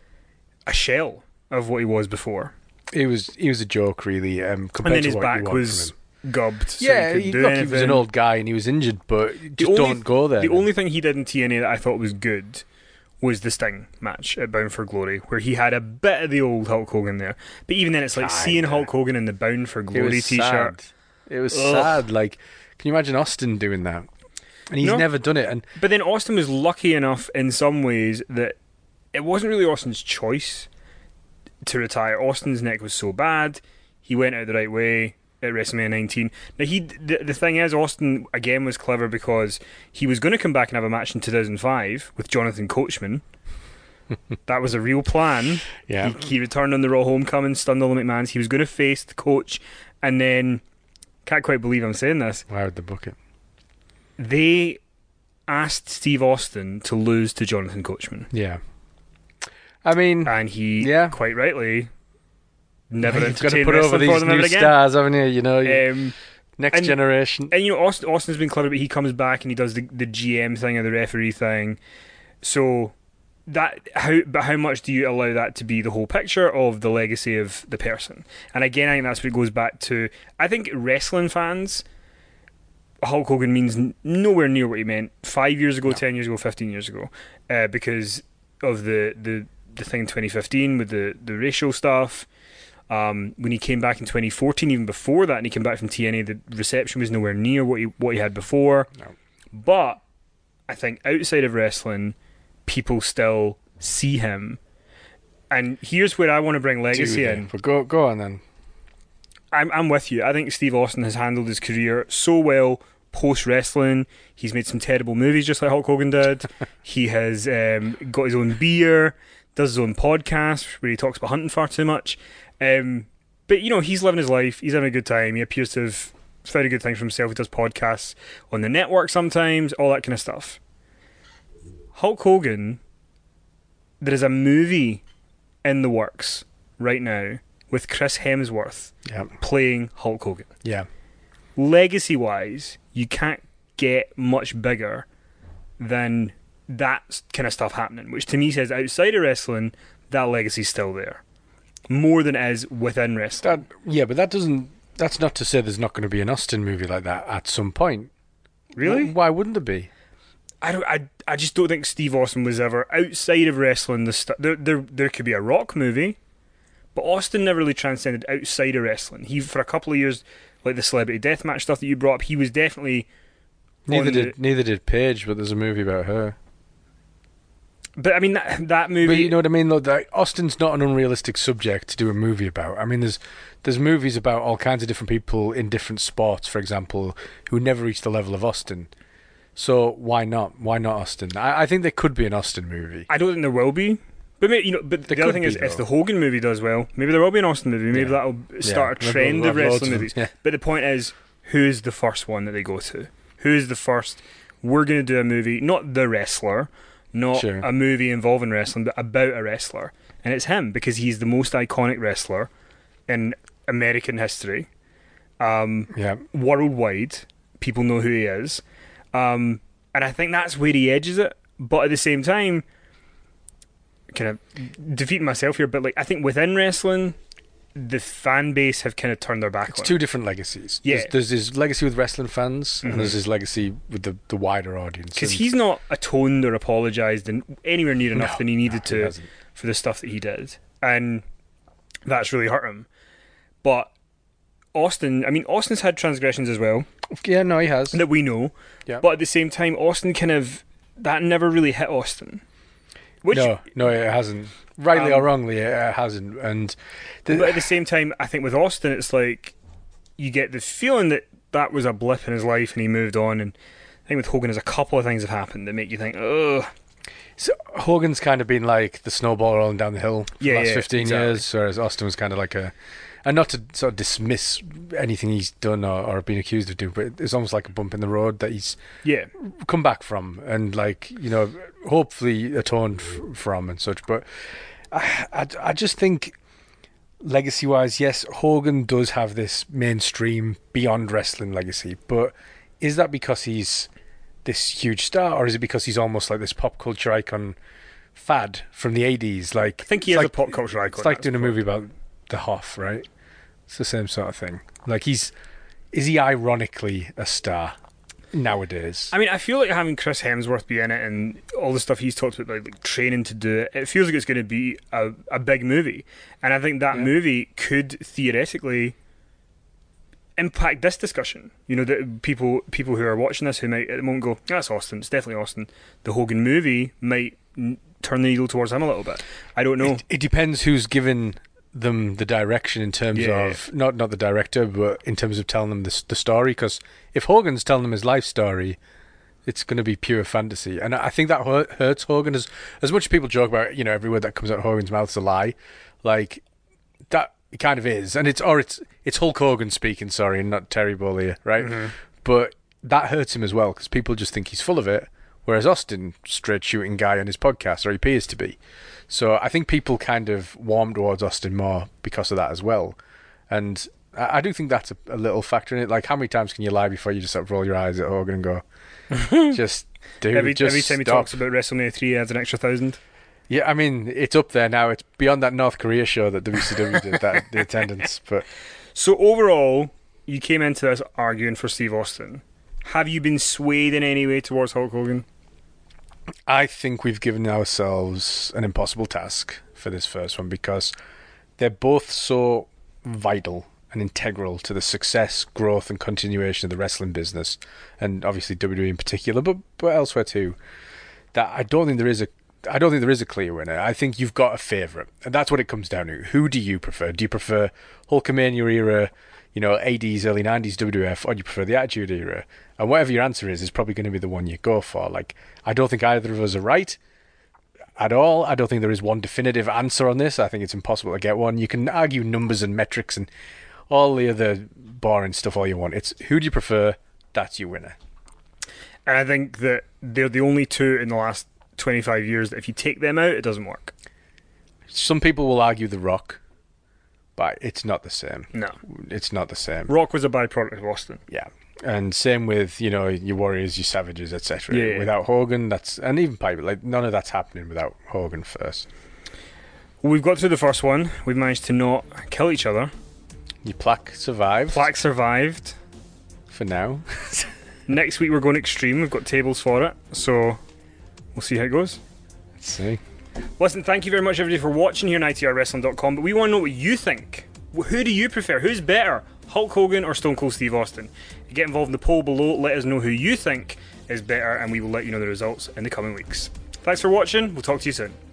a shell of what he was before. He was he was a joke, really, um, And compared then to his what you back want was from him. gubbed. So Yeah, he couldn't he, do look, he was anything. an old guy and he was injured, but just The only- don't go there. The then. only thing he did in T N A that I thought was good was the Sting match at Bound for Glory, where he had a bit of the old Hulk Hogan there. But even then, it's like Kinda. seeing Hulk Hogan in the Bound for It Glory was t-shirt. sad. It was Ugh. sad. Like, can you imagine Austin doing that? And he's No. never done it. And But then Austin was lucky enough in some ways that it wasn't really Austin's choice to retire. Austin's neck was so bad, he went out the right way at WrestleMania nineteen. Now, he the, the thing is, Austin, again, was clever because he was going to come back and have a match in two thousand five with Jonathan Coachman. That was a real plan. yeah, He, he returned on the Raw Homecoming, stunned all the McMahons. He was going to face the Coach, and then, can't quite believe I'm saying this, why would they book it? they asked Steve Austin to lose to Jonathan Coachman. Yeah. I mean, And he, Yeah. quite rightly, never you've got to entertained put over wrestling for these them new ever again. stars, haven't you? You know, you- Um, next and- generation. and you know, Austin, Austin's been clever, but he comes back and he does the, the G M thing or the referee thing. So that how but how much do you allow that to be the whole picture of the legacy of the person? And again, I think that's what it goes back to. I think wrestling fans, Hulk Hogan means n- nowhere near what he meant five years ago, No. ten years ago, fifteen years ago, uh, because of the, the, the thing in twenty fifteen with the, the racial stuff. Um, when he came back in twenty fourteen, even before that, and he came back from T N A, the reception was nowhere near what he what he had before. No. But I think outside of wrestling, people still see him. And here's where I want to bring legacy Do they? in. But go, go on then. I'm I'm with you. I think Steve Austin has handled his career so well post wrestling. He's made some terrible movies, just like Hulk Hogan did. He has um, got his own beer, does his own podcast where he talks about hunting far too much. Um, but you know, he's living his life. He's having a good time. He appears to have found a good time for himself. He does podcasts on the network sometimes, all that kind of stuff. Hulk Hogan, there is a movie in the works right now with Chris Hemsworth Yeah. playing Hulk Hogan. Yeah. Legacy wise, you can't get much bigger than that kind of stuff happening, which to me says outside of wrestling, that legacy's still there. More than it is within wrestling. That, yeah, but that doesn't. That's not to say there's not going to be an Austin movie like that at some point. Really? Why wouldn't there be? I don't. I, I just don't think Steve Austin was ever outside of wrestling. The st- there, there, there could be a Rock movie, but Austin never really transcended outside of wrestling. He for a couple of years, like the Celebrity Deathmatch stuff that you brought up, he was definitely. Neither the, did neither did Paige, but there's a movie about her. But I mean that that movie. But you know what I mean? Though, that Austin's not an unrealistic subject to do a movie about. I mean, there's there's movies about all kinds of different people in different sports, for example, who never reach the level of Austin. So why not? Why not Austin? I, I think there could be an Austin movie. I don't think there will be. But maybe, you know, but There the other could thing be, is, if though. the Hogan movie does well, maybe there will be an Austin movie. Maybe Yeah. that'll start Yeah. a trend We'll of have loads wrestling of them, movies. yeah. But the point is, who's the first one that they go to? Who's the first? We're going to do a movie, not the wrestler, not Sure. a movie involving wrestling, but about a wrestler, and it's him because he's the most iconic wrestler in American history. Um, Yeah. worldwide, people know who he is. Um, and I think that's where he edges it. But at the same time, kind of defeating myself here, but like I think within wrestling, the fan base have kind of turned their back It's on two it. different legacies. Yeah. There's, there's his legacy with wrestling fans, Mhm. and there's his legacy with the, the wider audience. Because And- he's not atoned or apologised in anywhere near enough No, than he needed no, he to hasn't. for the stuff that he did. And that's really hurt him. But Austin, I mean, Austin's had transgressions as well Yeah, no, he has. that we know. Yeah. But at the same time, Austin kind of, that never really hit Austin. Which, no, no, it hasn't. Rightly Um, or wrongly, it hasn't. And the, But at the same time, I think with Austin, it's like you get the feeling that that was a blip in his life and he moved on. And I think with Hogan, there's a couple of things have happened that make you think, oh, so Hogan's kind of been like the snowball rolling down the hill for Yeah, the last yeah, fifteen exactly. years, whereas Austin was kind of like a, and not to sort of dismiss anything he's done or, or been accused of doing, but it's almost like a bump in the road that he's yeah. come back from and, like, you know, hopefully atoned f- from and such. But I, I, I just think legacy wise, yes, Hogan does have this mainstream beyond wrestling legacy, but is that because he's this huge star, or is it because he's almost like this pop culture icon fad from the eighties? Like, I think he it's is like, a pop culture icon. It's like that's doing a the movie about the Hoff, right? It's the same sort of thing. Like, he's is he ironically a star nowadays? I mean, I feel like having Chris Hemsworth be in it and all the stuff he's talked about, like, like training to do it, it feels like it's going to be a, a big movie. And I think that Yeah. movie could theoretically impact this discussion. You know, that people people who are watching this who might at the moment go, that's Austin, it's definitely Austin. The Hogan movie might n- turn the needle towards him a little bit. I don't know. It, it depends who's given them the direction in terms Yeah. of not not the director, but in terms of telling them the the story. Because if Hogan's telling them his life story, it's going to be pure fantasy, and I think that hurt, hurts Hogan as as much as people joke about. You know, every word that comes out of Hogan's mouth is a lie. Like that, it kind of is, and it's or it's it's Hulk Hogan speaking. Sorry, and not Terry Bollea, right? Mm-hmm. But that hurts him as well because people just think he's full of it. Whereas Austin, straight shooting guy on his podcast, or he appears to be. So I think people kind of warm towards Austin more because of that as well. And I, I do think that's a, a little factor in it. Like, how many times can you lie before you just sort of roll your eyes at Hogan and go, just do every, just every time he stop. talks about WrestleMania three, he adds an extra thousand. Yeah, I mean, it's up there now. It's beyond that North Korea show that W C W did, that the attendance. But So overall, you came into this arguing for Steve Austin. Have you been swayed in any way towards Hulk Hogan? I think we've given ourselves an impossible task for this first one because they're both so vital and integral to the success, growth, and continuation of the wrestling business, and obviously W W E in particular, but but elsewhere too. That I don't think there is a I don't think there is a clear winner. I think you've got a favourite, and that's what it comes down to. Who do you prefer? Do you prefer Hulkamania era, you know, eighties, early nineties W W F, or do you prefer the Attitude Era? And whatever your answer is, is probably going to be the one you go for. Like, I don't think either of us are right at all. I don't think there is one definitive answer on this. I think it's impossible to get one. You can argue numbers and metrics and all the other boring stuff all you want. It's who do you prefer? That's your winner. And I think that they're the only two in the last twenty-five years that if you take them out, it doesn't work. Some people will argue The Rock, but it's not the same. No. It's not the same. Rock was a byproduct of Austin. Yeah. And same with, you know, your Warriors, your Savages, et cetera. Yeah, yeah. Without Hogan, that's and even Piper, like none of that's happening without Hogan first. Well, we've got through the first one. We've managed to not kill each other. Your plaque survived Plaque survived. for now. Next week we're going extreme. We've got tables for it, so we'll see how it goes. Let's see. Listen, thank you very much everybody for watching here on I T R Wrestling dot com, but we want to know what you think. Who do you prefer? Who's better, Hulk Hogan or Stone Cold Steve Austin? Get involved in the poll below, let us know who you think is better, and we will let you know the results in the coming weeks. Thanks for watching, we'll talk to you soon.